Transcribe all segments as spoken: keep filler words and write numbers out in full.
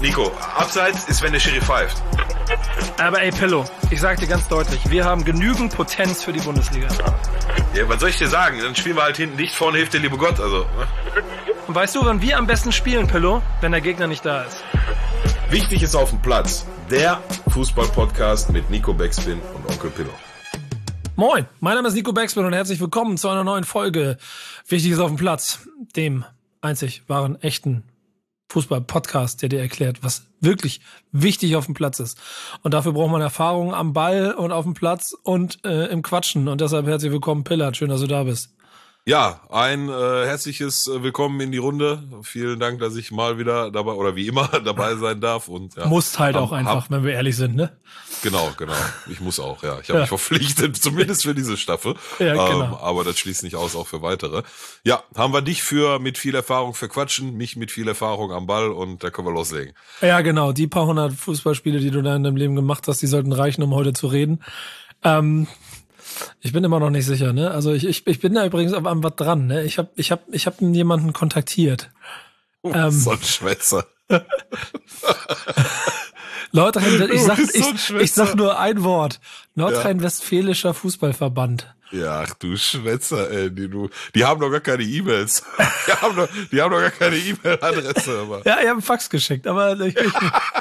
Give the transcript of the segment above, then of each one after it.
Nico, Abseits ist, wenn der Schiri pfeift. Aber ey, Pillow, ich sag dir ganz deutlich, wir haben genügend Potenz für die Bundesliga. Ja, was soll ich dir sagen? Dann spielen wir halt hinten dicht, vorne hilft der liebe Gott. Also. Ne? Und weißt du, wann wir am besten spielen, Pillow? Wenn der Gegner nicht da ist. Wichtig ist auf dem Platz. Der Fußball-Podcast mit Nico Backspin und Onkel Pillow. Moin, mein Name ist Nico Backspin und herzlich willkommen zu einer neuen Folge Wichtig ist auf dem Platz, dem einzig wahren, echten Fußball-Podcast, der dir erklärt, was wirklich wichtig auf dem Platz ist. Und dafür braucht man Erfahrung am Ball und auf dem Platz und äh, im Quatschen. Und deshalb herzlich willkommen, Pillard. Schön, dass du da bist. Ja, ein äh, herzliches äh, Willkommen in die Runde. Vielen Dank, dass ich mal wieder dabei oder wie immer dabei sein darf. Und ja, Musst halt hab, auch einfach, hab, wenn wir ehrlich sind, ne? Genau, genau. Ich muss auch, ja. Ich habe Ja. mich verpflichtet, zumindest für diese Staffel. Ja, genau. Ähm, aber das schließt nicht aus, auch für weitere. Ja, haben wir dich für mit viel Erfahrung für Quatschen, mich mit viel Erfahrung am Ball und da können wir loslegen. Ja, genau. Die paar hundert Fußballspiele, die du da in deinem Leben gemacht hast, die sollten reichen, um heute zu reden. Ähm, ich bin immer noch nicht sicher, ne? Also ich, ich, ich bin da übrigens an, an was dran, ne? Ich habe ich hab, ich hab jemanden kontaktiert. Oh, ähm, so ein Schwätzer. Nordrhein, ich sag, Du bist so ein ich, Schwätzer. ich sag nur ein Wort. Nordrhein-Westfälischer Fußballverband. Ja, ach du Schwätzer, ey, die, du, die haben doch gar keine E-Mails. Die haben doch, die haben doch gar keine E-Mail-Adresse, aber. Ja, ich habe einen Fax geschickt, aber ich, ich,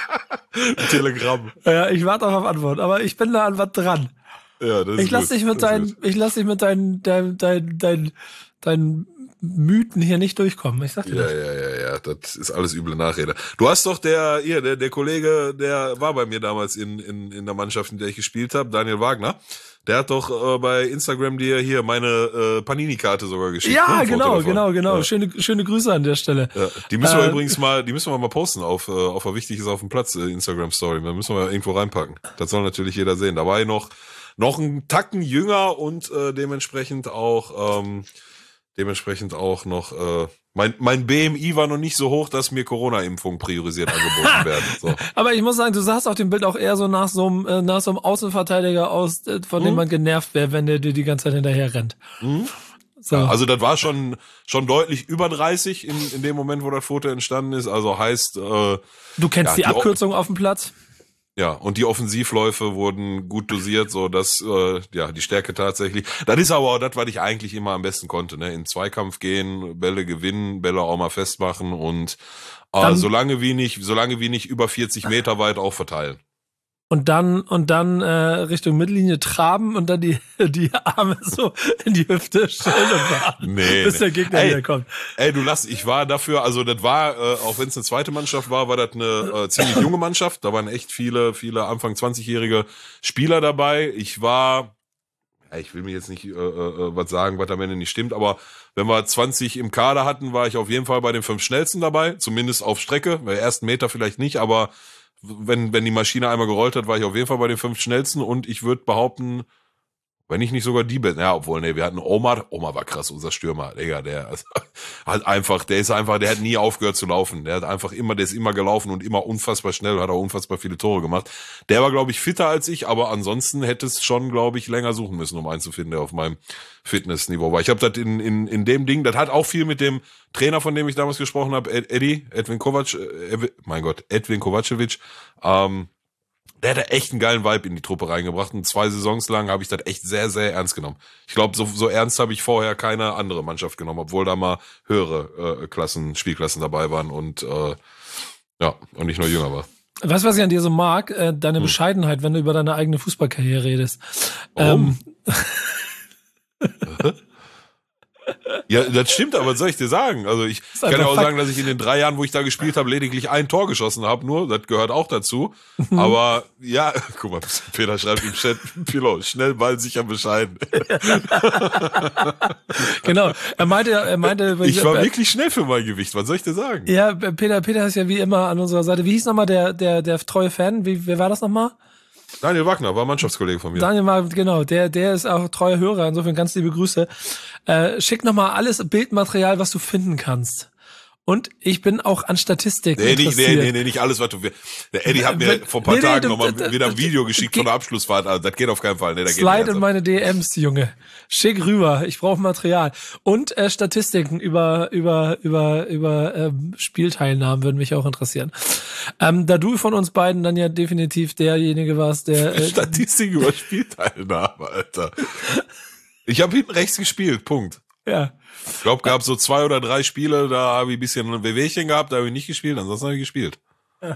Ein Telegramm. ja, ich warte auch auf Antwort, aber ich bin da an was dran. Ja, das ist Ich lass gut. dich mit Das ist deinen, gut. ich lass dich mit deinen, deinen, deinen, deinen, deinen Mythen hier nicht durchkommen. Ich sag dir Ja, das. ja, ja, ja, das ist alles üble Nachrede. Du hast doch der, hier, der, der Kollege, der war bei mir damals in, in, in der Mannschaft, in der ich gespielt habe, Daniel Wagner. Der hat doch äh, bei Instagram dir hier meine äh, Panini-Karte sogar geschickt. Ja, ne? Ein Foto genau, davon. genau, genau. Ja. Schöne, schöne Grüße an der Stelle. Ja, die müssen wir Äh, übrigens mal, die müssen wir mal posten auf, äh, auf der Wichtig ist auf dem Platz, äh, Instagram Story. Da müssen wir irgendwo reinpacken. Das soll natürlich jeder sehen. Da war ich noch, noch ein Tacken jünger und äh, dementsprechend auch, ähm, dementsprechend auch noch, äh, mein, mein B M I war noch nicht so hoch, dass mir Corona-Impfungen priorisiert angeboten werden. So. Aber ich muss sagen, du sahst auf dem Bild auch eher so nach so einem, äh, nach so einem Außenverteidiger aus, äh, von dem Mhm. man genervt wäre, wenn der dir die ganze Zeit hinterher rennt. Mhm. So. Ja, also das war schon, schon deutlich über dreißig in, in dem Moment, wo das Foto entstanden ist. Also heißt, äh, Du kennst ja, die die Abkürzung auf dem Platz? ja, und die Offensivläufe wurden gut dosiert, so dass äh, ja die Stärke tatsächlich. Das ist aber auch das, was ich eigentlich immer am besten konnte, ne? In Zweikampf gehen, Bälle gewinnen, Bälle auch mal festmachen und äh, Dann- solange wie nicht, solange wie nicht über vierzig Meter weit auch verteilen. Und dann, und dann äh, Richtung Mittellinie traben und dann die, die Arme so in die Hüfte stellen und warten, Nee, bis nee. der Gegner Ey. wieder kommt. Ey, du lass, ich war dafür, also das war, äh, auch wenn es eine zweite Mannschaft war, war das eine äh, ziemlich junge Mannschaft. Da waren echt viele, viele Anfang zwanzigjährige Spieler dabei. Ich war, ja, ich will mir jetzt nicht äh, äh, was sagen, was am Ende nicht stimmt, aber wenn wir zwanzig im Kader hatten, war ich auf jeden Fall bei den fünf Schnellsten dabei, zumindest auf Strecke, bei ersten Meter vielleicht nicht, aber wenn, wenn die Maschine einmal gerollt hat, war ich auf jeden Fall bei den fünf Schnellsten und ich würde behaupten, wenn ich nicht sogar die bin, ja, obwohl, nee, wir hatten Omar, Omar war krass, unser Stürmer, Digga, der also, halt einfach, der ist einfach, der hat nie aufgehört zu laufen, der hat einfach immer, der ist immer gelaufen und immer unfassbar schnell, hat auch unfassbar viele Tore gemacht. Der war, glaube ich, fitter als ich, aber ansonsten hätte es schon, glaube ich, länger suchen müssen, um einen zu finden, der auf meinem Fitnessniveau war. Ich habe das in, in, in dem Ding, das hat auch viel mit dem Trainer, von dem ich damals gesprochen habe, Ed, Eddie, Edwin Kovac, äh, mein Gott, Edwin Kovacevic, ähm, der hat da echt einen geilen Vibe in die Truppe reingebracht und zwei Saisons lang habe ich das echt sehr, sehr ernst genommen. Ich glaube, so, so ernst habe ich vorher keine andere Mannschaft genommen, obwohl da mal höhere äh, Klassen, Spielklassen dabei waren und äh, ja, und nicht nur jünger war. Weißt du, was ich an dir so mag? Äh, deine Hm. Bescheidenheit, wenn du über deine eigene Fußballkarriere redest. Warum? Ähm, Ja, das stimmt, aber was soll ich dir sagen? Also ich Ist kann ja einfach auch Fakt. sagen, dass ich in den drei Jahren, wo ich da gespielt habe, lediglich ein Tor geschossen habe, nur, das gehört auch dazu. Aber ja, guck mal, Peter schreibt im Chat, Pilo, schnell, bald, sicher, bescheiden. genau. Er meinte, er meinte, Ich war wirklich schnell für mein Gewicht, was soll ich dir sagen? ja, Peter, Peter ist ja wie immer an unserer Seite. Wie hieß nochmal der, der, der treue Fan? Wie, wer war das nochmal? Daniel Wagner war Mannschaftskollege von mir. Daniel war, genau, der, der ist auch treuer Hörer, insofern ganz liebe Grüße. Äh, schick nochmal alles Bildmaterial, was du finden kannst. Und ich bin auch an Statistik Nee, nicht, interessiert. nee, nee, nee, nicht alles, was du... Der Eddie hat mir Wenn- vor ein paar nee, nee, Tagen du- nochmal d- wieder ein d- Video geschickt geh- von der Abschlussfahrt. Also, das geht auf keinen Fall. Nee, da geht Slide nicht. in meine D Ms, Junge. Schick rüber. Ich brauche Material. Und äh, Statistiken über über über über ähm, Spielteilnahmen würden mich auch interessieren. Ähm, da du von uns beiden dann ja definitiv derjenige warst, der... Äh, Statistik über Spielteilnahme, Alter. Ich habe hinten rechts gespielt, Punkt. Ja. Ich glaube, gab so zwei oder drei Spiele, da habe ich ein bisschen ein Wehwehchen gehabt, da habe ich nicht gespielt, ansonsten habe ich gespielt. Ja.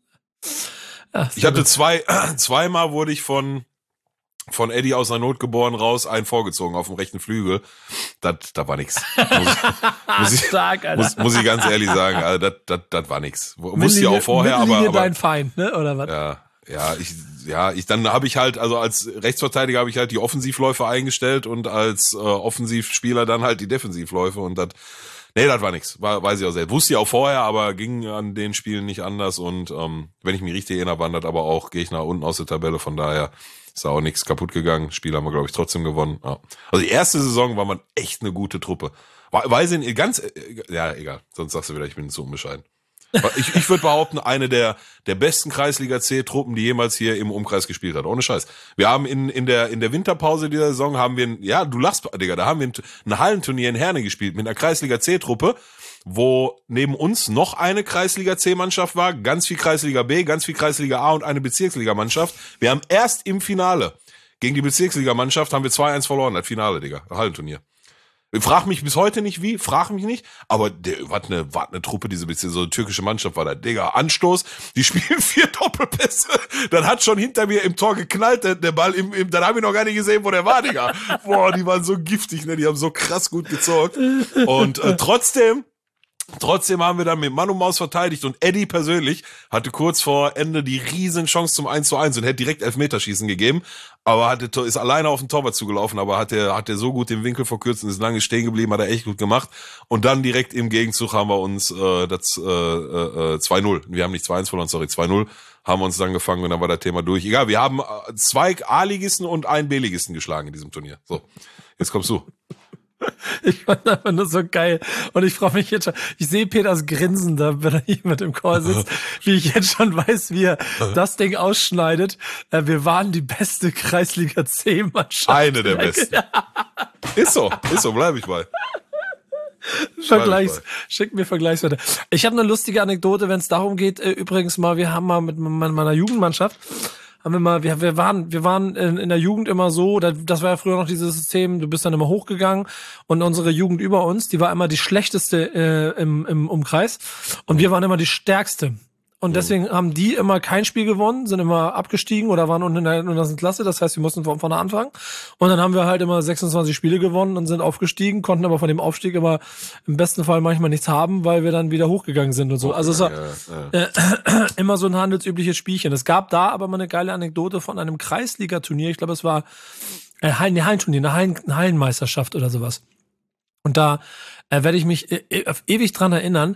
Ach, ich hatte gut. zwei, zweimal wurde ich von, von Eddie aus der Not geboren raus, einen vorgezogen auf dem rechten Flügel. Das, da war nix. Muss, muss, ich, Stark, Alter. muss, muss ich ganz ehrlich sagen, also das, das, das war nix. Wusste ich auch vorher, aber, aber. dein Feind, ne, oder was? Ja. Ja, ich, ja, ich, dann habe ich halt, also als Rechtsverteidiger habe ich halt die Offensivläufe eingestellt und als äh, Offensivspieler dann halt die Defensivläufe und das, nee, das war nix, war, weiß ich auch selbst. Wusste ich auch vorher, aber ging an den Spielen nicht anders und ähm, wenn ich mich richtig erinnere, waren das aber auch Gegner unten aus der Tabelle, von daher ist da auch nichts kaputt gegangen. Spiel haben wir, glaube ich, trotzdem gewonnen. Ja. Also die erste Saison war man echt eine gute Truppe. Weiß ich ganz, ja, egal, sonst sagst du wieder, ich bin zu unbescheiden. Ich, ich würde behaupten, eine der, der besten Kreisliga-C-Truppen, die jemals hier im Umkreis gespielt hat. Ohne Scheiß. Wir haben in, in der, in der Winterpause dieser Saison haben wir, ein, ja, du lachst, Digga, da haben wir ein, ein Hallenturnier in Herne gespielt mit einer Kreisliga-C-Truppe, wo neben uns noch eine Kreisliga-C-Mannschaft war, ganz viel Kreisliga B, ganz viel Kreisliga A und eine Bezirksliga-Mannschaft. Wir haben erst im Finale gegen die Bezirksliga-Mannschaft haben wir zwei eins verloren, das Finale, Digga, Hallenturnier. Frag mich bis heute nicht wie, frag mich nicht, aber der, was eine, was eine Truppe, diese bisschen so eine türkische Mannschaft war da, Digga, Anstoß, die spielen vier Doppelpässe, dann hat schon hinter mir im Tor geknallt, der, der Ball im, im, dann habe ich noch gar nicht gesehen, wo der war, Digga. Boah, die waren so giftig, ne, die haben so krass gut gezockt und äh, trotzdem, Trotzdem haben wir dann mit Mann und Maus verteidigt und Eddie persönlich hatte kurz vor Ende die riesen Chance zum eins zu eins und hätte direkt Elfmeterschießen gegeben, aber hatte, ist alleine auf den Torwart zugelaufen, aber hat er hat er so gut den Winkel verkürzt und ist lange stehen geblieben, hat er echt gut gemacht und dann direkt im Gegenzug haben wir uns äh, das äh, äh, zwei null, wir haben nicht zwei eins verloren, sorry, zwei null, haben wir uns dann gefangen und dann war das Thema durch. Egal, wir haben zwei A-Ligisten und einen B-Ligisten geschlagen in diesem Turnier. So, jetzt kommst du. Ich fand einfach nur so geil. Und ich freue mich jetzt schon. Ich sehe Peters Grinsen da, wenn er hier mit dem Chor sitzt, wie ich jetzt schon weiß, wie er das Ding ausschneidet. Wir waren die beste Kreisliga C-Mannschaft. Eine der besten. Ist so, ist so, bleibe ich bei. Vergleichs, schick mir Vergleichswerte. Ich habe eine lustige Anekdote, wenn es darum geht. Übrigens mal, wir haben mal mit meiner Jugendmannschaft haben wir mal, wir, wir waren, wir waren in, in der Jugend immer so, das war ja früher noch dieses System, du bist dann immer hochgegangen und unsere Jugend über uns, die war immer die schlechteste äh, im, im Umkreis und wir waren immer die stärkste. Und deswegen haben die immer kein Spiel gewonnen, sind immer abgestiegen oder waren unten in der untersten Klasse. Das heißt, wir mussten von vorne anfangen. Und dann haben wir halt immer sechsundzwanzig Spiele gewonnen und sind aufgestiegen, konnten aber von dem Aufstieg immer im besten Fall manchmal nichts haben, weil wir dann wieder hochgegangen sind und so. Also es war ja, ja. Äh, immer so ein handelsübliches Spielchen. Es gab da aber mal eine geile Anekdote von einem Kreisliga-Turnier. Ich glaube, es war ein Hallenturnier, eine, Hallen, eine Hallenmeisterschaft oder sowas. Und da äh, werde ich mich äh, ewig dran erinnern.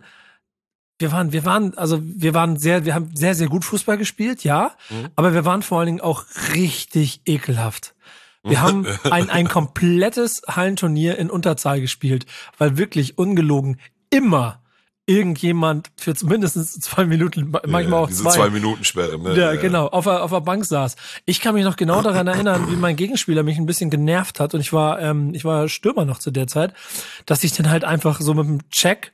Wir waren, wir waren, also wir waren sehr, wir haben sehr, sehr gut Fußball gespielt, ja, mhm. aber wir waren vor allen Dingen auch richtig ekelhaft. Wir haben ein, ein komplettes Hallenturnier in Unterzahl gespielt, weil wirklich ungelogen immer irgendjemand für mindestens zwei Minuten, manchmal ja, auch diese zwei. zwei Minuten Sperre, ne? Ja, ja, genau, auf der, auf der Bank saß. Ich kann mich noch genau daran erinnern, wie mein Gegenspieler mich ein bisschen genervt hat und ich war, ähm, ich war Stürmer noch zu der Zeit, dass ich dann halt einfach so mit dem Check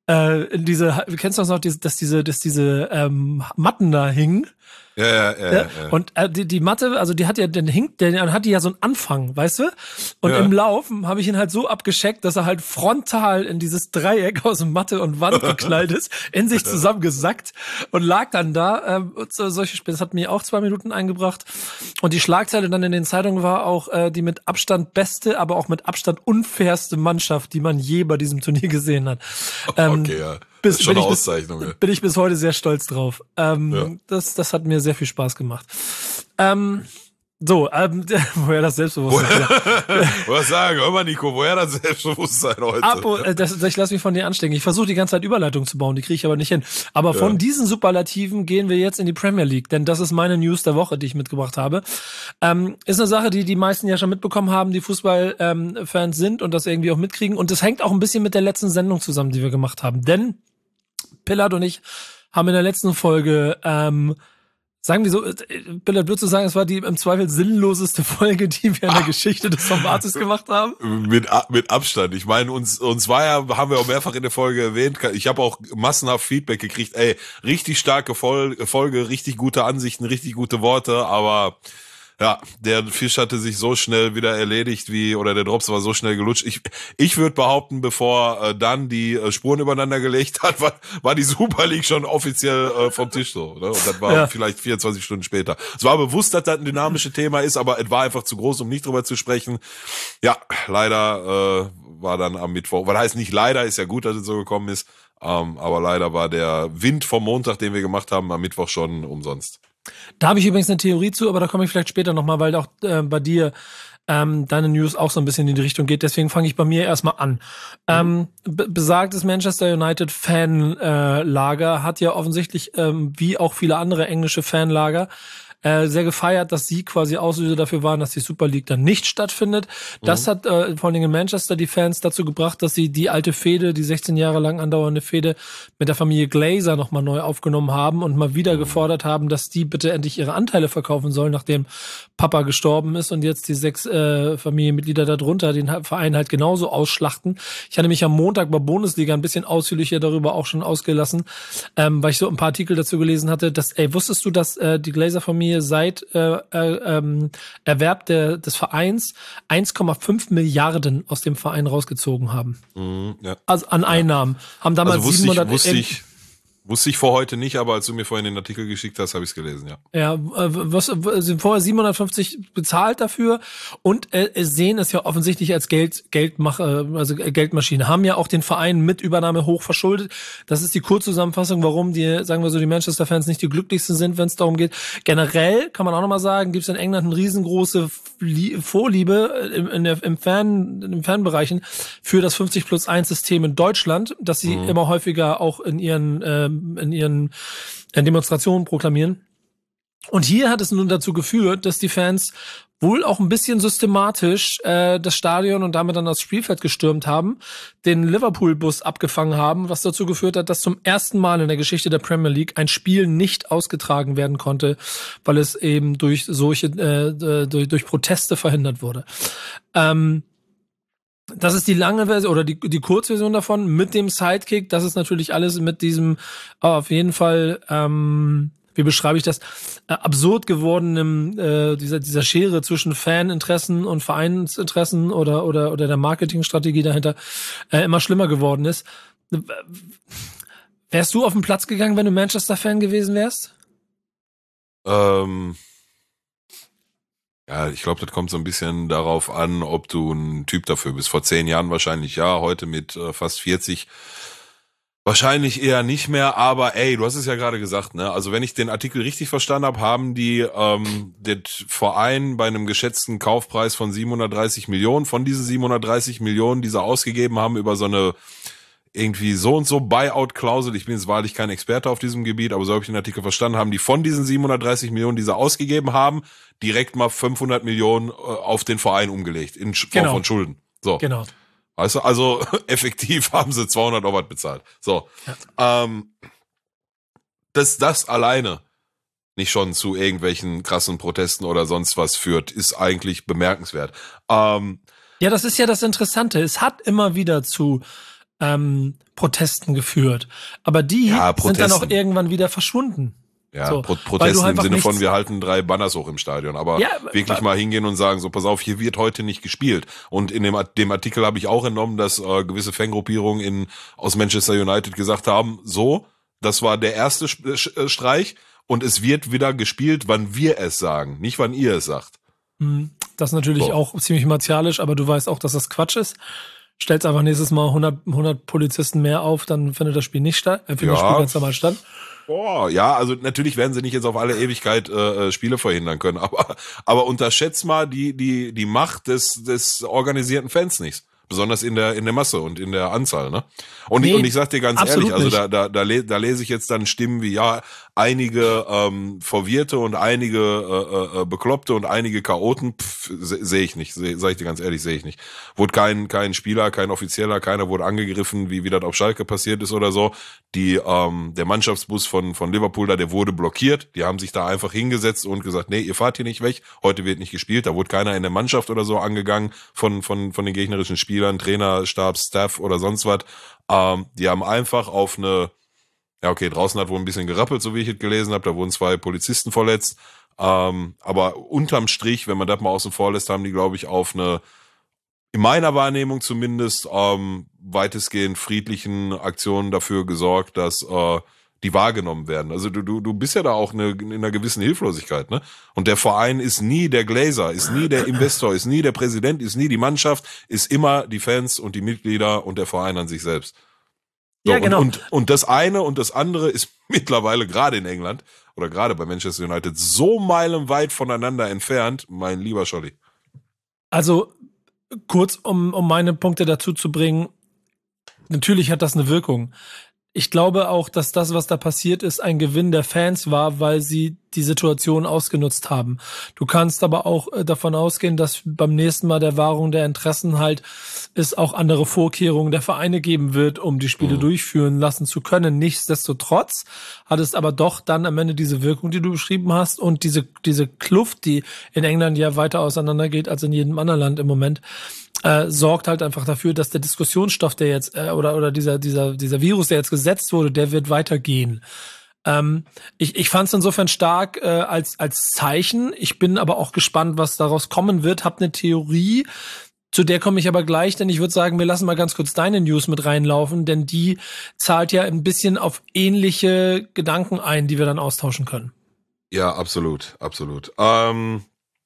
in diese, kennst du das noch, dass diese, dass diese ähm, Matten da hingen? Ja, ja, ja, ja. Und äh, die, die Matte, also die hat ja, den hinkt, der hat die ja so einen Anfang, weißt du? Und ja. im Laufen habe ich ihn halt so abgescheckt, dass er halt frontal in dieses Dreieck aus Matte und Wand geknallt ist, in sich zusammengesackt und lag dann da. Ähm, so, solche Spiele, das hat mir auch zwei Minuten eingebracht. Und die Schlagzeile dann in den Zeitungen war auch äh, die mit Abstand beste, aber auch mit Abstand unfairste Mannschaft, die man je bei diesem Turnier gesehen hat. Ähm, okay, ja. Bis, das ist schon bin eine ich Auszeichnung. Bis, ja. bin ich bis heute sehr stolz drauf. Ähm, ja. das, das hat mir sehr viel Spaß gemacht. Ähm, so, ähm, woher das Selbstbewusstsein? Woher sagen, hör mal, Nico, woher das Selbstbewusstsein heute? Apo, äh, das, ich lasse mich von dir anstecken. Ich versuche die ganze Zeit Überleitung zu bauen, die kriege ich aber nicht hin. Aber von ja. diesen Superlativen gehen wir jetzt in die Premier League, denn das ist meine News der Woche, die ich mitgebracht habe. Ähm, ist eine Sache, die die meisten ja schon mitbekommen haben, die Fußballfans ähm, sind und das irgendwie auch mitkriegen. Und das hängt auch ein bisschen mit der letzten Sendung zusammen, die wir gemacht haben. Denn Pillard und ich haben in der letzten Folge ähm, sagen wir so, Billard, würdest du sagen, es war die im Zweifel sinnloseste Folge, die wir in der Geschichte des Formates gemacht haben? Mit, mit Abstand. Ich meine, uns, uns war ja, haben wir auch mehrfach in der Folge erwähnt, ich habe auch massenhaft Feedback gekriegt, ey, richtig starke Folge, richtig gute Ansichten, richtig gute Worte, aber ja, der Fisch hatte sich so schnell wieder erledigt, wie, oder der Drops war so schnell gelutscht. Ich, ich würde behaupten, bevor äh, dann die äh, Spuren übereinander gelegt hat, war, war die Super League schon offiziell äh, vom Tisch so. Ne? Und das war ja. vielleicht vierundzwanzig Stunden später. Es war bewusst, dass das ein dynamisches Thema ist, aber es war einfach zu groß, um nicht drüber zu sprechen. Ja, leider äh, war dann am Mittwoch, weil heißt nicht leider, ist ja gut, dass es so gekommen ist, ähm, aber leider war der Wind vom Montag, den wir gemacht haben, am Mittwoch schon umsonst. Da habe ich übrigens eine Theorie zu, aber da komme ich vielleicht später nochmal, weil auch äh, bei dir ähm, deine News auch so ein bisschen in die Richtung geht. Deswegen fange ich bei mir erstmal an. Mhm. Ähm, be- besagtes Manchester United Fanlager äh, hat ja offensichtlich, ähm, wie auch viele andere englische Fanlager, äh, sehr gefeiert, dass sie quasi Auslöser dafür waren, dass die Super League dann nicht stattfindet. Das mhm. hat äh, vor allem in Manchester die Fans dazu gebracht, dass sie die alte Fehde, die sechzehn Jahre lang andauernde Fehde mit der Familie Glazer nochmal neu aufgenommen haben und mal wieder mhm. gefordert haben, dass die bitte endlich ihre Anteile verkaufen sollen, nachdem Papa gestorben ist und jetzt die sechs äh, Familienmitglieder darunter den Verein halt genauso ausschlachten. Ich hatte mich am Montag bei Bundesliga ein bisschen ausführlicher darüber auch schon ausgelassen, ähm, weil ich so ein paar Artikel dazu gelesen hatte, dass, ey, wusstest du, dass äh, die Glazer-Familie seit äh, äh, ähm, Erwerb der, des Vereins eins Komma fünf Milliarden aus dem Verein rausgezogen haben. Mhm, ja. Also an Einnahmen. Ja. Haben damals also wusste siebenhundert ich, wusste ich, wusste ich vor heute nicht, aber als du mir vorhin den Artikel geschickt hast, habe ich es gelesen, ja. Ja, was sind vorher siebenhundertfünfzig bezahlt dafür und äh, sehen es ja offensichtlich als Geld Geldmache, also Geldmaschine, haben ja auch den Verein mit Übernahme hoch verschuldet. Das ist die Kurzzusammenfassung, warum die, sagen wir so, die Manchester-Fans nicht die glücklichsten sind, wenn es darum geht. Generell kann man auch nochmal sagen, gibt es in England eine riesengroße Vorliebe im, in der, im Fan, in den Fanbereichen für das fünfzig plus eins System in Deutschland, das sie mhm. immer häufiger auch in ihren ähm, in ihren Demonstrationen proklamieren. Und hier hat es nun dazu geführt, dass die Fans wohl auch ein bisschen systematisch äh, das Stadion und damit dann das Spielfeld gestürmt haben, den Liverpool-Bus abgefangen haben, was dazu geführt hat, dass zum ersten Mal in der Geschichte der Premier League ein Spiel nicht ausgetragen werden konnte, weil es eben durch solche äh, durch, durch Proteste verhindert wurde. Ähm, Das ist die lange Version oder die, die Kurzversion davon mit dem Sidekick. Das ist natürlich alles mit diesem auf jeden Fall, ähm, wie beschreibe ich das, äh, absurd gewordenen, äh, dieser, dieser Schere zwischen Faninteressen und Vereinsinteressen oder, oder, oder der Marketingstrategie dahinter äh, immer schlimmer geworden ist. Wärst du auf den Platz gegangen, wenn du Manchester-Fan gewesen wärst? Ähm... Ja, ich glaube, das kommt so ein bisschen darauf an, ob du ein Typ dafür bist. Vor zehn Jahren wahrscheinlich ja, heute mit äh, fast vierzig wahrscheinlich eher nicht mehr. Aber ey, du hast es ja gerade gesagt, ne? Also wenn ich den Artikel richtig verstanden habe, haben die ähm, den Verein bei einem geschätzten Kaufpreis von siebenhundertdreißig Millionen, von diesen siebenhundertdreißig Millionen, die sie ausgegeben haben, über so eine irgendwie so und so Buyout-Klausel, ich bin jetzt wahrlich kein Experte auf diesem Gebiet, aber so habe ich den Artikel verstanden, haben die von diesen siebenhundertdreißig Millionen, die sie ausgegeben haben, direkt mal fünfhundert Millionen äh, auf den Verein umgelegt, in Form genau. von Schulden. So. Genau. Weißt du, also effektiv haben sie zweihundert Euro bezahlt. So. Ja. Ähm, dass das alleine nicht schon zu irgendwelchen krassen Protesten oder sonst was führt, ist eigentlich bemerkenswert. Ähm, ja, das ist ja das Interessante. Es hat immer wieder zu Ähm, Protesten geführt. Aber die ja, sind dann auch irgendwann wieder verschwunden. Ja, so, Pro- Protesten im Sinne von, wir halten drei Banners hoch im Stadion. Aber ja, wirklich mal hingehen und sagen, so pass auf, hier wird heute nicht gespielt. Und in dem, dem Artikel habe ich auch entnommen, dass äh, gewisse Fangruppierungen in, aus Manchester United gesagt haben, so, das war der erste Streich und es wird wieder gespielt, wann wir es sagen, nicht wann ihr es sagt. Das ist natürlich so. Auch ziemlich martialisch, aber du weißt auch, dass das Quatsch ist. Stellst einfach nächstes Mal hundert, hundert Polizisten mehr auf, dann findet das Spiel nicht statt, äh, findet ja. das Spiel ganz normal statt. Boah, ja, also natürlich werden sie nicht jetzt auf alle Ewigkeit äh, Spiele verhindern können, aber aber unterschätzt mal die die die Macht des des organisierten Fans nicht. besonders in der in der Masse und in der Anzahl, ne? Und, Nee, ich, und ich sag dir ganz ehrlich, also nicht. da da da, le- da lese ich jetzt dann Stimmen wie ja einige ähm, Verwirrte und einige äh, äh, Bekloppte und einige Chaoten, sehe seh ich nicht, seh, sag ich dir ganz ehrlich, sehe ich nicht. Wurde kein kein Spieler, kein Offizieller, keiner wurde angegriffen, wie wie das auf Schalke passiert ist oder so. Die ähm, der Mannschaftsbus von von Liverpool da, der wurde blockiert. Die haben sich da einfach hingesetzt und gesagt, nee, ihr fahrt hier nicht weg. Heute wird nicht gespielt. Da wurde keiner in der Mannschaft oder so angegangen von von von den gegnerischen Spielern, Trainer, Stab, Staff oder sonst was. Ähm, die haben einfach auf eine, ja okay, draußen hat wohl ein bisschen gerappelt, so wie ich es gelesen habe. Da wurden zwei Polizisten verletzt. Ähm, aber unterm Strich, wenn man das mal außen vor lässt, haben die, glaube ich, auf eine, in meiner Wahrnehmung zumindest, ähm, weitestgehend friedlichen Aktionen dafür gesorgt, dass äh, die wahrgenommen werden. Also du, du, du bist ja da auch eine, in einer gewissen Hilflosigkeit, ne? Und der Verein ist nie der Glazer, ist nie der Investor, ist nie der Präsident, ist nie die Mannschaft, ist immer die Fans und die Mitglieder und der Verein an sich selbst. So, Ja, genau. Und, und, und das eine und das andere ist mittlerweile gerade in England oder gerade bei Manchester United so meilenweit voneinander entfernt, mein lieber Scholli. Also kurz, um, um meine Punkte dazu zu bringen, natürlich hat das eine Wirkung. Ich glaube auch, dass das, was da passiert ist, ein Gewinn der Fans war, weil sie die Situation ausgenutzt haben. Du kannst aber auch äh, davon ausgehen, dass beim nächsten Mal der Wahrung der Interessen halt es auch andere Vorkehrungen der Vereine geben wird, um die Spiele mhm. durchführen lassen zu können. Nichtsdestotrotz hat es aber doch dann am Ende diese Wirkung, die du beschrieben hast, und diese diese Kluft, die in England ja weiter auseinandergeht als in jedem anderen Land im Moment, äh, sorgt halt einfach dafür, dass der Diskussionsstoff, der jetzt äh, oder oder dieser dieser dieser Virus, der jetzt gesetzt wurde, der wird weitergehen. Ähm, ich ich fand es insofern stark äh, als als Zeichen. Ich bin aber auch gespannt, was daraus kommen wird. Hab eine Theorie, zu der komme ich aber gleich, denn ich würde sagen, wir lassen mal ganz kurz deine News mit reinlaufen, denn die zahlt ja ein bisschen auf ähnliche Gedanken ein, die wir dann austauschen können. Ja, absolut, absolut. Ähm,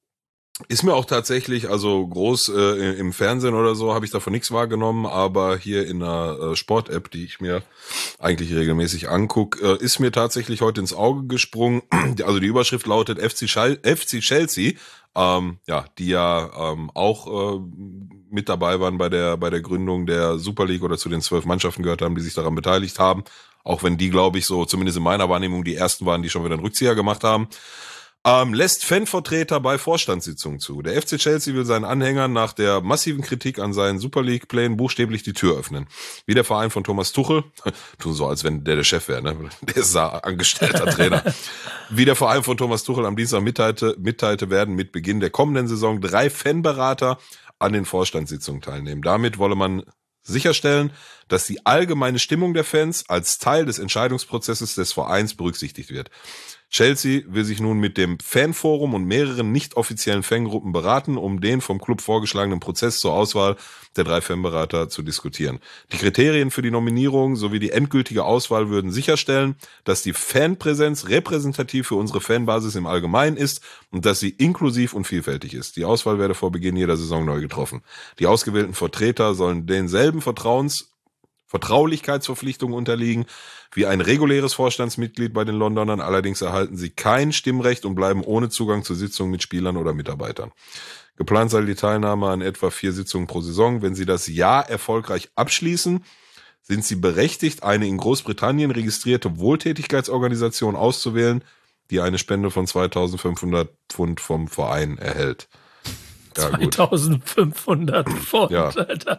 ist mir auch tatsächlich, also groß äh, im Fernsehen oder so, habe ich davon nichts wahrgenommen, aber hier in einer äh, Sport-App, die ich mir eigentlich regelmäßig angucke, äh, ist mir tatsächlich heute ins Auge gesprungen. Also die Überschrift lautet F C, Schal- F C Chelsea, ähm, ja, die ja ähm, auch äh, mit dabei waren bei der bei der Gründung der Super League oder zu den zwölf Mannschaften gehört haben, die sich daran beteiligt haben. Auch wenn die, glaube ich, so zumindest in meiner Wahrnehmung die ersten waren, die schon wieder einen Rückzieher gemacht haben. Ähm, lässt Fanvertreter bei Vorstandssitzungen zu. Der F C Chelsea will seinen Anhängern nach der massiven Kritik an seinen Super League-Plänen buchstäblich die Tür öffnen. Wie der Verein von Thomas Tuchel, tun so, als wenn der der Chef wäre, ne? Der ist da angestellter Trainer. Wie der Verein von Thomas Tuchel am Dienstag mitteilte, mitteilte, werden mit Beginn der kommenden Saison drei Fanberater an den Vorstandssitzungen teilnehmen. Damit wolle man sicherstellen, dass die allgemeine Stimmung der Fans als Teil des Entscheidungsprozesses des Vereins berücksichtigt wird. Chelsea will sich nun mit dem Fanforum und mehreren nicht offiziellen Fangruppen beraten, um den vom Club vorgeschlagenen Prozess zur Auswahl der drei Fanberater zu diskutieren. Die Kriterien für die Nominierung sowie die endgültige Auswahl würden sicherstellen, dass die Fanpräsenz repräsentativ für unsere Fanbasis im Allgemeinen ist und dass sie inklusiv und vielfältig ist. Die Auswahl werde vor Beginn jeder Saison neu getroffen. Die ausgewählten Vertreter sollen denselben Vertrauens Vertraulichkeitsverpflichtungen unterliegen wie ein reguläres Vorstandsmitglied bei den Londonern. Allerdings erhalten sie kein Stimmrecht und bleiben ohne Zugang zu Sitzungen mit Spielern oder Mitarbeitern. Geplant sei die Teilnahme an etwa vier Sitzungen pro Saison. Wenn sie das Jahr erfolgreich abschließen, sind sie berechtigt, eine in Großbritannien registrierte Wohltätigkeitsorganisation auszuwählen, die eine Spende von zweitausendfünfhundert Pfund vom Verein erhält. Ja, zweitausendfünfhundert Pfund, ja. Alter.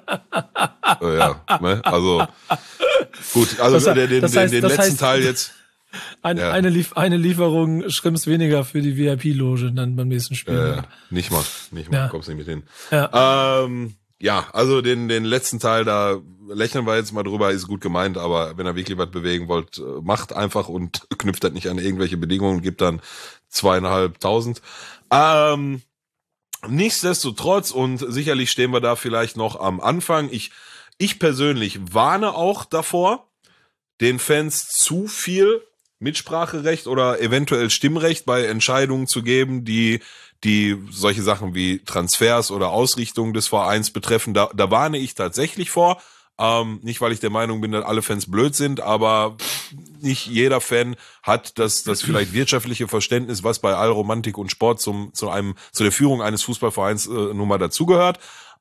Ja, ne? Also gut, also das, den, den, das heißt, den das letzten heißt, Teil jetzt. Ein, ja. eine, Lief, eine Lieferung Schrimps weniger für die V I P-Loge dann beim nächsten Spiel. Äh, nicht mal, nicht mal, ja. kommst nicht mit hin. Ja, ähm, ja also den, den letzten Teil, da lächeln wir jetzt mal drüber, ist gut gemeint, aber wenn ihr wirklich was bewegen wollt, macht einfach und knüpft das nicht an irgendwelche Bedingungen, gibt dann zweieinhalbtausend. Ähm, Nichtsdestotrotz, und sicherlich stehen wir da vielleicht noch am Anfang, ich, ich persönlich warne auch davor, den Fans zu viel Mitspracherecht oder eventuell Stimmrecht bei Entscheidungen zu geben, die die solche Sachen wie Transfers oder Ausrichtung des Vereins betreffen. Da, da warne ich tatsächlich vor. Ähm, nicht, weil ich der Meinung bin, dass alle Fans blöd sind, aber nicht jeder Fan hat das, das vielleicht wirtschaftliche Verständnis, was bei Allromantik und Sport zum, zu einem, zu der Führung eines Fußballvereins äh, nun mal dazugehört.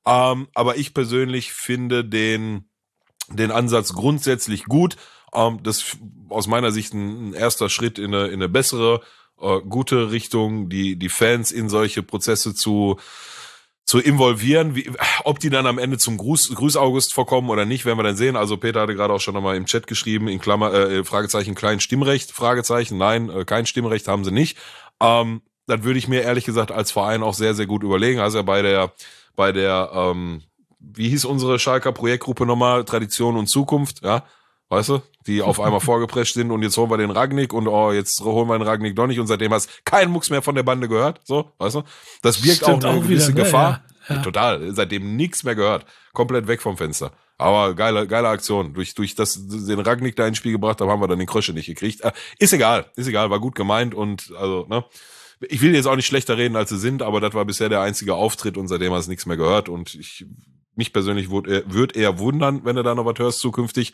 Ähm, aber ich persönlich finde den, den Ansatz grundsätzlich gut. Ähm, das ist aus meiner Sicht ein, ein erster Schritt in eine, in eine bessere, äh, gute Richtung, die, die Fans in solche Prozesse zu, zu involvieren. Wie, ob die dann am Ende zum Gruß, Grüß August vorkommen oder nicht, werden wir dann sehen. Also Peter hatte gerade auch schon nochmal im Chat geschrieben, in Klammer, äh, Fragezeichen, klein Stimmrecht, Fragezeichen, nein, äh, kein Stimmrecht haben sie nicht. Ähm, das würde ich mir ehrlich gesagt als Verein auch sehr, sehr gut überlegen. Also ja bei der, bei der, ähm, wie hieß unsere Schalker Projektgruppe nochmal, Tradition und Zukunft, ja, weißt du, die auf einmal vorgeprescht sind und jetzt holen wir den Ragnik und oh, jetzt holen wir den Ragnik doch nicht und seitdem hast keinen Mucks mehr von der Bande gehört, so, weißt du, das birgt Stimmt auch eine auch gewisse wieder, ne? Gefahr. Ja, ja. Total, seitdem nichts mehr gehört, komplett weg vom Fenster. Aber geile, geile Aktion. Durch, durch das, den Ragnik da ins Spiel gebracht haben, haben wir dann den Krösche nicht gekriegt. Äh, ist egal, ist egal, war gut gemeint und, also, ne. Ich will jetzt auch nicht schlechter reden, als sie sind, aber das war bisher der einzige Auftritt und seitdem hast du nichts mehr gehört und ich, mich persönlich würde würd eher wundern, wenn du da noch was hörst zukünftig.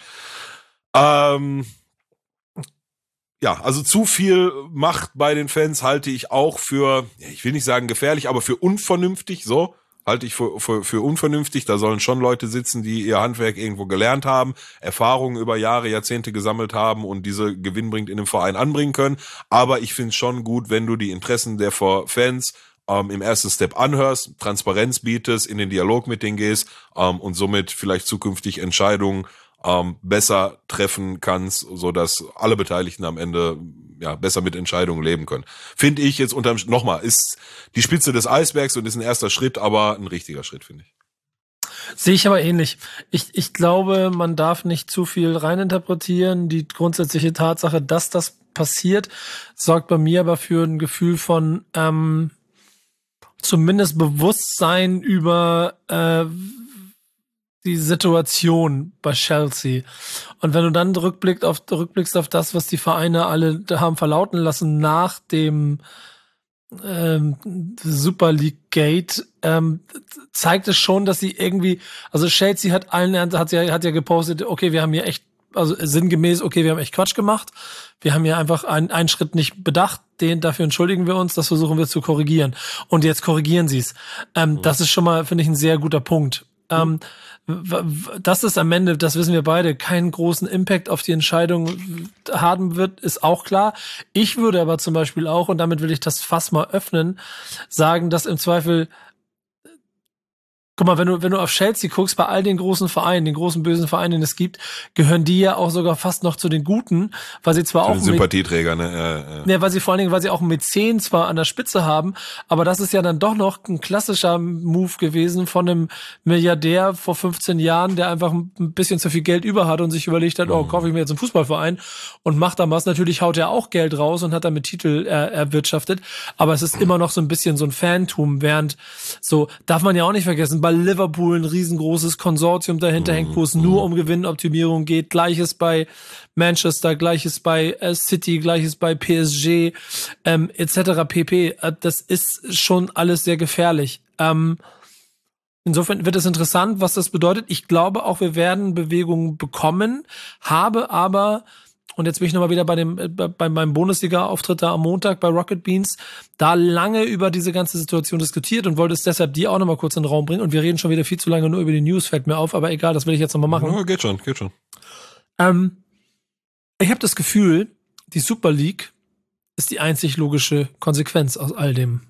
Ähm, ja, also zu viel Macht bei den Fans halte ich auch für, ich will nicht sagen gefährlich, aber für unvernünftig, so. Halte ich für, für, für unvernünftig. Da sollen schon Leute sitzen, die ihr Handwerk irgendwo gelernt haben, Erfahrungen über Jahre, Jahrzehnte gesammelt haben und diese gewinnbringend in dem Verein anbringen können. Aber ich finde es schon gut, wenn du die Interessen der Fans ähm, im ersten Step anhörst, Transparenz bietest, in den Dialog mit denen gehst ähm, und somit vielleicht zukünftig Entscheidungen ähm, besser treffen kannst, so dass alle Beteiligten am Ende ja besser mit Entscheidungen leben können. Finde ich jetzt unterm nochmal ist die Spitze des Eisbergs und ist ein erster Schritt, aber ein richtiger Schritt, finde ich. Sehe ich aber ähnlich. Ich, ich glaube, man darf nicht zu viel reininterpretieren. Die grundsätzliche Tatsache, dass das passiert, sorgt bei mir aber für ein Gefühl von ähm, zumindest Bewusstsein über äh, die Situation bei Chelsea. Und wenn du dann rückblickst auf, rückblickst auf das, was die Vereine alle haben verlauten lassen nach dem ähm, Super League Gate, ähm, zeigt es schon, dass sie irgendwie, also Chelsea hat allen, hat ja, hat ja gepostet, okay, wir haben hier echt, also sinngemäß, okay, wir haben echt Quatsch gemacht. Wir haben hier einfach einen, einen Schritt nicht bedacht, den, dafür entschuldigen wir uns, das versuchen wir zu korrigieren. Und jetzt korrigieren sie es. Ähm, mhm. Das ist schon mal, finde ich, ein sehr guter Punkt. Mhm. Ähm, dass es am Ende, das wissen wir beide, keinen großen Impact auf die Entscheidung haben wird, ist auch klar. Ich würde aber zum Beispiel auch, und damit will ich das Fass mal öffnen, sagen, dass im Zweifel, guck mal, wenn du, wenn du auf Chelsea guckst, bei all den großen Vereinen, den großen bösen Vereinen, den es gibt, gehören die ja auch sogar fast noch zu den Guten, weil sie zwar zu auch den Sympathieträger, ne? Ja, ja. Ne, weil sie vor allen Dingen, weil sie auch einen Mäzen zwar an der Spitze haben, aber das ist ja dann doch noch ein klassischer Move gewesen von einem Milliardär vor fünfzehn Jahren, der einfach ein bisschen zu viel Geld über hat und sich überlegt hat, mhm. oh, kaufe ich mir jetzt einen Fußballverein und macht da was. Natürlich haut er auch Geld raus und hat damit Titel er, erwirtschaftet, aber es ist immer noch so ein bisschen so ein Fantum, während so, darf man ja auch nicht vergessen, bei Liverpool ein riesengroßes Konsortium dahinter hängt, wo es nur um Gewinnoptimierung geht. Gleiches bei Manchester, gleiches bei äh, City, gleiches bei P S G, ähm, et cetera pp. Äh, das ist schon alles sehr gefährlich. Ähm, insofern wird es interessant, was das bedeutet. Ich glaube auch, wir werden Bewegungen bekommen, habe aber, und jetzt bin ich nochmal wieder bei dem, bei, bei meinem Bundesliga-Auftritt da am Montag bei Rocket Beans, da lange über diese ganze Situation diskutiert und wollte es deshalb die auch nochmal kurz in den Raum bringen. Und wir reden schon wieder viel zu lange nur über die News, fällt mir auf, aber egal, das will ich jetzt nochmal machen. Ja, geht schon, geht schon. Ähm, ich habe das Gefühl, die Super League ist die einzig logische Konsequenz aus all dem.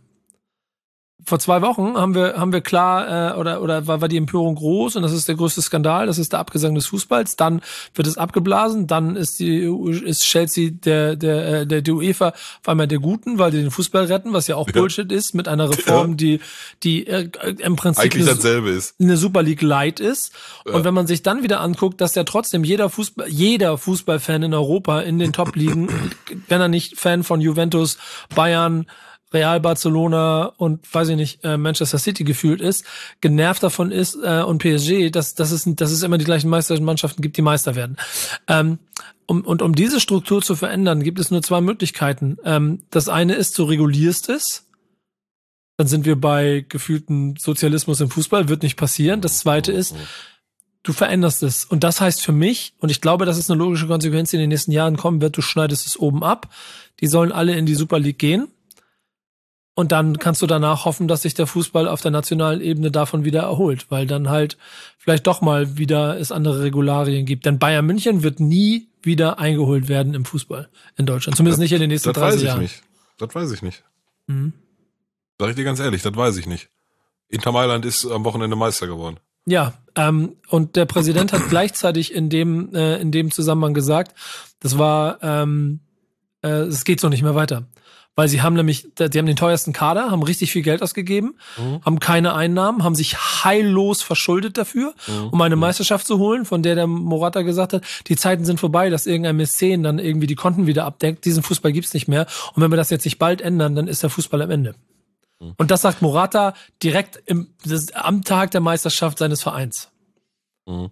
Vor zwei Wochen haben wir haben wir klar äh, oder oder war, war die Empörung groß und das ist der größte Skandal, das ist der Abgesang des Fußballs. Dann wird es abgeblasen, dann ist die ist Chelsea der der der, der UEFA auf einmal der Guten, weil die den Fußball retten, was ja auch ja. Bullshit ist mit einer Reform, ja. die die äh, im Prinzip eigentlich eine, dasselbe ist, eine Super League Light ist. Ja. Und wenn man sich dann wieder anguckt, dass ja trotzdem jeder Fußball jeder Fußballfan in Europa in den Top-Ligen, wenn er nicht Fan von Juventus, Bayern, Real, Barcelona und weiß ich nicht, äh, Manchester City gefühlt ist, genervt davon ist äh, und P S G, dass, dass, es, dass es immer die gleichen Meistermannschaften gibt, die Meister werden. Ähm, um, und um diese Struktur zu verändern, gibt es nur zwei Möglichkeiten. Ähm, das eine ist, du regulierst es, dann sind wir bei gefühlten Sozialismus im Fußball, wird nicht passieren. Das zweite ist, du veränderst es. Und das heißt für mich, und ich glaube, das ist eine logische Konsequenz, die in den nächsten Jahren kommen wird, du schneidest es oben ab. Die sollen alle in die Super League gehen. Und dann kannst du danach hoffen, dass sich der Fußball auf der nationalen Ebene davon wieder erholt, weil dann halt vielleicht doch mal wieder es andere Regularien gibt. Denn Bayern München wird nie wieder eingeholt werden im Fußball in Deutschland. Zumindest das, nicht in den nächsten dreißig Jahren. Das weiß ich nicht. Das weiß ich nicht. Mhm. Sag ich dir ganz ehrlich, das weiß ich nicht. Inter Mailand ist am Wochenende Meister geworden. Ja, ähm, und der Präsident hat gleichzeitig in dem, äh, in dem Zusammenhang gesagt, das war, ähm, äh, es geht so nicht mehr weiter. Weil sie haben nämlich, die haben den teuersten Kader, haben richtig viel Geld ausgegeben, mhm. haben keine Einnahmen, haben sich heillos verschuldet dafür, mhm. um eine Meisterschaft zu holen, von der der Morata gesagt hat, die Zeiten sind vorbei, dass irgendein Mäzen dann irgendwie die Konten wieder abdeckt. Diesen Fußball gibt's nicht mehr. Und wenn wir das jetzt nicht bald ändern, dann ist der Fußball am Ende. Mhm. Und das sagt Morata direkt im, das, am Tag der Meisterschaft seines Vereins. Mhm.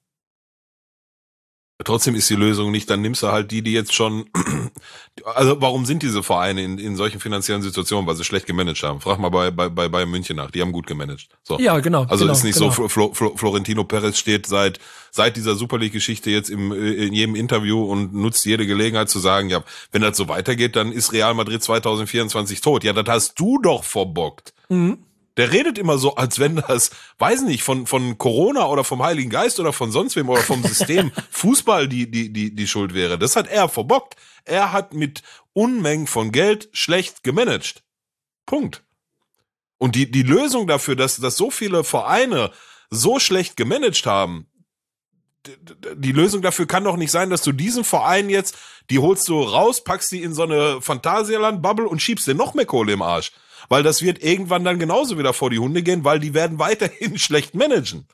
Trotzdem ist die Lösung nicht, dann nimmst du halt die, die jetzt schon, also warum sind diese Vereine in, in solchen finanziellen Situationen, weil sie schlecht gemanagt haben? Frag mal bei, bei, bei Bayern München nach, die haben gut gemanagt. So. Ja, genau. Also genau, ist nicht genau. so, Flo, Flo, Florentino Perez steht seit, seit dieser Super League-Geschichte jetzt im, in jedem Interview und nutzt jede Gelegenheit zu sagen, ja, wenn das so weitergeht, dann ist Real Madrid zwanzig vierundzwanzig tot. Ja, das hast du doch verbockt. Mhm. Der redet immer so, als wenn das, weiß nicht, von von Corona oder vom Heiligen Geist oder von sonst wem oder vom System Fußball die die die die Schuld wäre. Das hat er verbockt. Er hat mit Unmengen von Geld schlecht gemanagt. Punkt. Und die die Lösung dafür, dass dass so viele Vereine so schlecht gemanagt haben, die Lösung dafür kann doch nicht sein, dass du diesen Verein jetzt, die holst du raus, packst die in so eine Phantasialand-Bubble und schiebst dir noch mehr Kohle im Arsch. Weil das wird irgendwann dann genauso wieder vor die Hunde gehen, weil die werden weiterhin schlecht managen.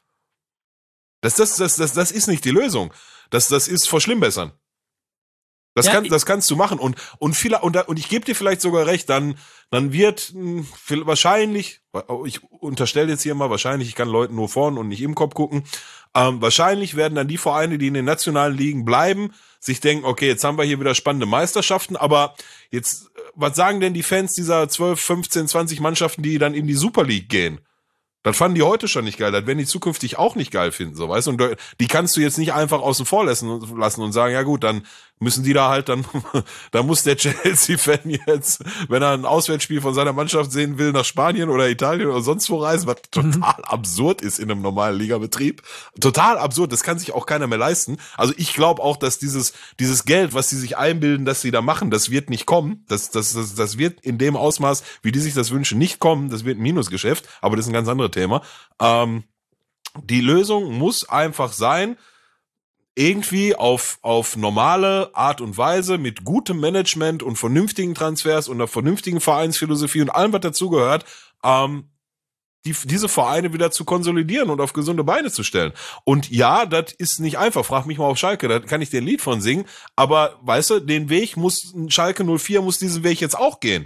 Das, das, das, das, das ist nicht die Lösung. Das, das ist verschlimmbessern. Das, ja, kann, das kannst du machen. Und, und, viele, und, und ich gebe dir vielleicht sogar recht, dann, dann wird mh, wahrscheinlich, ich unterstelle jetzt hier mal wahrscheinlich, ich kann Leuten nur vorn und nicht im Kopf gucken, ähm, wahrscheinlich werden dann die Vereine, die in den nationalen Ligen bleiben, sich denken, okay, jetzt haben wir hier wieder spannende Meisterschaften, aber jetzt, was sagen denn die Fans dieser zwölf, fünfzehn, zwanzig Mannschaften, die dann in die Super League gehen? Das fanden die heute schon nicht geil, das werden die zukünftig auch nicht geil finden, so, weißt du? Und die kannst du jetzt nicht einfach außen vor lassen, lassen und sagen, ja gut, dann müssen die da halt, dann, da muss der Chelsea-Fan jetzt, wenn er ein Auswärtsspiel von seiner Mannschaft sehen will, nach Spanien oder Italien oder sonst wo reisen, was total mhm. absurd ist in einem normalen Ligabetrieb. Total absurd, das kann sich auch keiner mehr leisten. Also ich glaube auch, dass dieses, dieses Geld, was die sich einbilden, dass sie da machen, das wird nicht kommen. Das, das, das, das wird in dem Ausmaß, wie die sich das wünschen, nicht kommen. Das wird ein Minusgeschäft, aber das ist ein ganz anderes Thema. Ähm, die Lösung muss einfach sein, irgendwie auf auf normale Art und Weise mit gutem Management und vernünftigen Transfers und einer vernünftigen Vereinsphilosophie und allem, was dazugehört, ähm, die, diese Vereine wieder zu konsolidieren und auf gesunde Beine zu stellen. Und ja, das ist nicht einfach. Frag mich mal auf Schalke, da kann ich dir ein Lied von singen. Aber weißt du, den Weg muss, Schalke null vier muss diesen Weg jetzt auch gehen.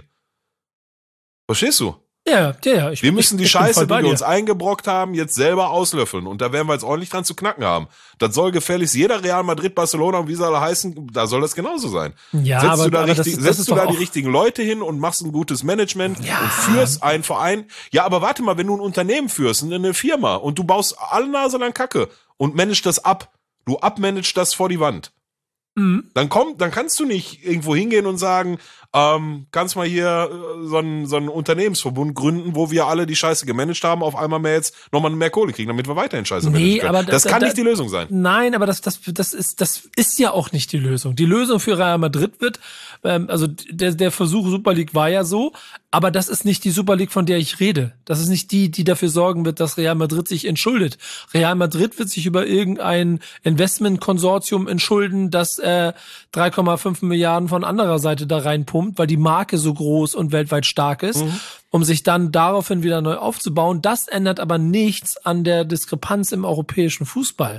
Verstehst du? Ja, ja, ja. Ich, wir müssen ich, die ich Scheiße, die wir uns eingebrockt haben, jetzt selber auslöffeln. Und da werden wir jetzt ordentlich dran zu knacken haben. Das soll gefälligst jeder Real Madrid, Barcelona und wie soll er heißen, da soll das genauso sein. Ja, setzt aber, du da, aber richtig, das, setzt das du da die auch richtigen Leute hin und machst ein gutes Management ja. und führst einen Verein. Ja, aber warte mal, wenn du ein Unternehmen führst, eine Firma und du baust alle Nase lang Kacke und managst das ab, du abmanagst das vor die Wand. Mhm. Dann komm, dann kannst du nicht irgendwo hingehen und sagen, ähm, kannst mal hier äh, so einen so einen Unternehmensverbund gründen, wo wir alle die Scheiße gemanagt haben, auf einmal mehr jetzt nochmal mehr Kohle kriegen, damit wir weiterhin Scheiße nee, managen können. Aber das da, kann da, nicht die Lösung sein. Nein, aber das das das ist das ist ja auch nicht die Lösung. Die Lösung für Real Madrid wird, ähm, also der der Versuch Super League war ja so, aber das ist nicht die Super League, von der ich rede. Das ist nicht die, die dafür sorgen wird, dass Real Madrid sich entschuldet. Real Madrid wird sich über irgendein Investmentkonsortium entschulden, das äh, drei Komma fünf Milliarden von anderer Seite da reinpumpt, weil die Marke so groß und weltweit stark ist, mhm. um sich dann daraufhin wieder neu aufzubauen. Das ändert aber nichts an der Diskrepanz im europäischen Fußball.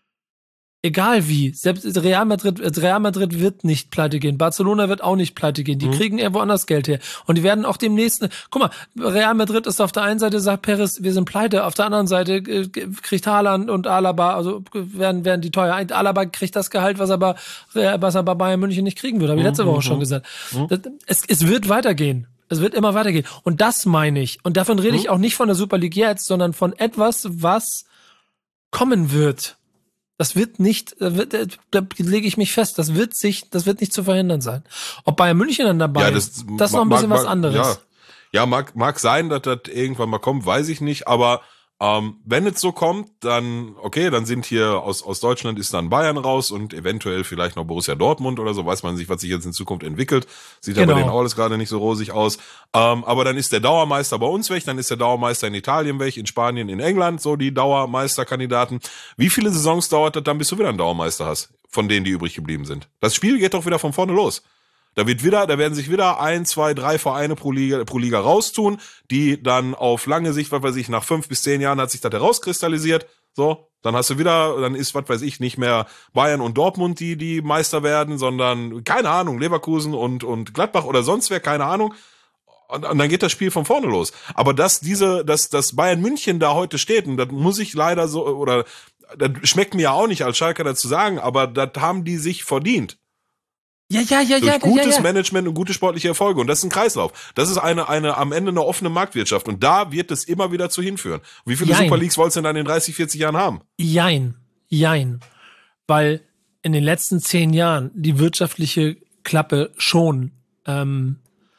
Egal wie. Selbst Real Madrid, Real Madrid wird nicht pleite gehen. Barcelona wird auch nicht pleite gehen. Die mhm. kriegen irgendwo anders Geld her. Und die werden auch demnächst, guck mal, Real Madrid ist auf der einen Seite, sagt Perez, wir sind pleite. Auf der anderen Seite äh, kriegt Haaland und Alaba, also werden, werden die teuer. Alaba kriegt das Gehalt, was er bei, was er bei Bayern München nicht kriegen würde. Habe ich letzte mhm. Woche schon gesagt. Mhm. Das, es, es wird weitergehen. Es wird immer weitergehen. Und das meine ich. Und davon rede mhm. ich auch nicht von der Super League jetzt, sondern von etwas, was kommen wird. Das wird nicht, da, wird, da lege ich mich fest, das wird sich, das wird nicht zu verhindern sein. Ob Bayern München dann dabei ja, ist, das ist noch ein bisschen mag, was anderes. Ja. Ja, mag, mag sein, dass das irgendwann mal kommt, weiß ich nicht, aber ähm, wenn es so kommt, dann, okay, dann sind hier aus, aus Deutschland ist dann Bayern raus und eventuell vielleicht noch Borussia Dortmund oder so, weiß man nicht, was sich jetzt in Zukunft entwickelt. Sieht ja Genau. bei denen auch alles gerade nicht so rosig aus. Ähm, aber dann ist der Dauermeister bei uns weg, dann ist der Dauermeister in Italien weg, in Spanien, in England, so die Dauermeisterkandidaten. Wie viele Saisons dauert das dann, bis du wieder einen Dauermeister hast, von denen, die übrig geblieben sind? Das Spiel geht doch wieder von vorne los. Da wird wieder, da werden sich wieder ein, zwei, drei Vereine pro Liga, pro Liga raustun, die dann auf lange Sicht, was weiß ich, nach fünf bis zehn Jahren hat sich das herauskristallisiert. So, dann hast du wieder, dann ist, was weiß ich, nicht mehr Bayern und Dortmund, die, die Meister werden, sondern, keine Ahnung, Leverkusen und, und Gladbach oder sonst wer, keine Ahnung. Und, und dann geht das Spiel von vorne los. Aber dass diese, dass, dass Bayern München da heute steht, und das muss ich leider so, oder, das schmeckt mir ja auch nicht als Schalker dazu sagen, aber das haben die sich verdient. Ja, ja, ja, Durch ja. gutes ja, ja. Management und gute sportliche Erfolge. Und das ist ein Kreislauf. Das ist eine, eine, am Ende eine offene Marktwirtschaft. Und da wird es immer wieder zu hinführen. Wie viele Jein. Super Leagues wolltest du denn dann in dreißig, vierzig Jahren haben? Jein, jein. Weil in den letzten zehn Jahren die wirtschaftliche Klappe schon ähm,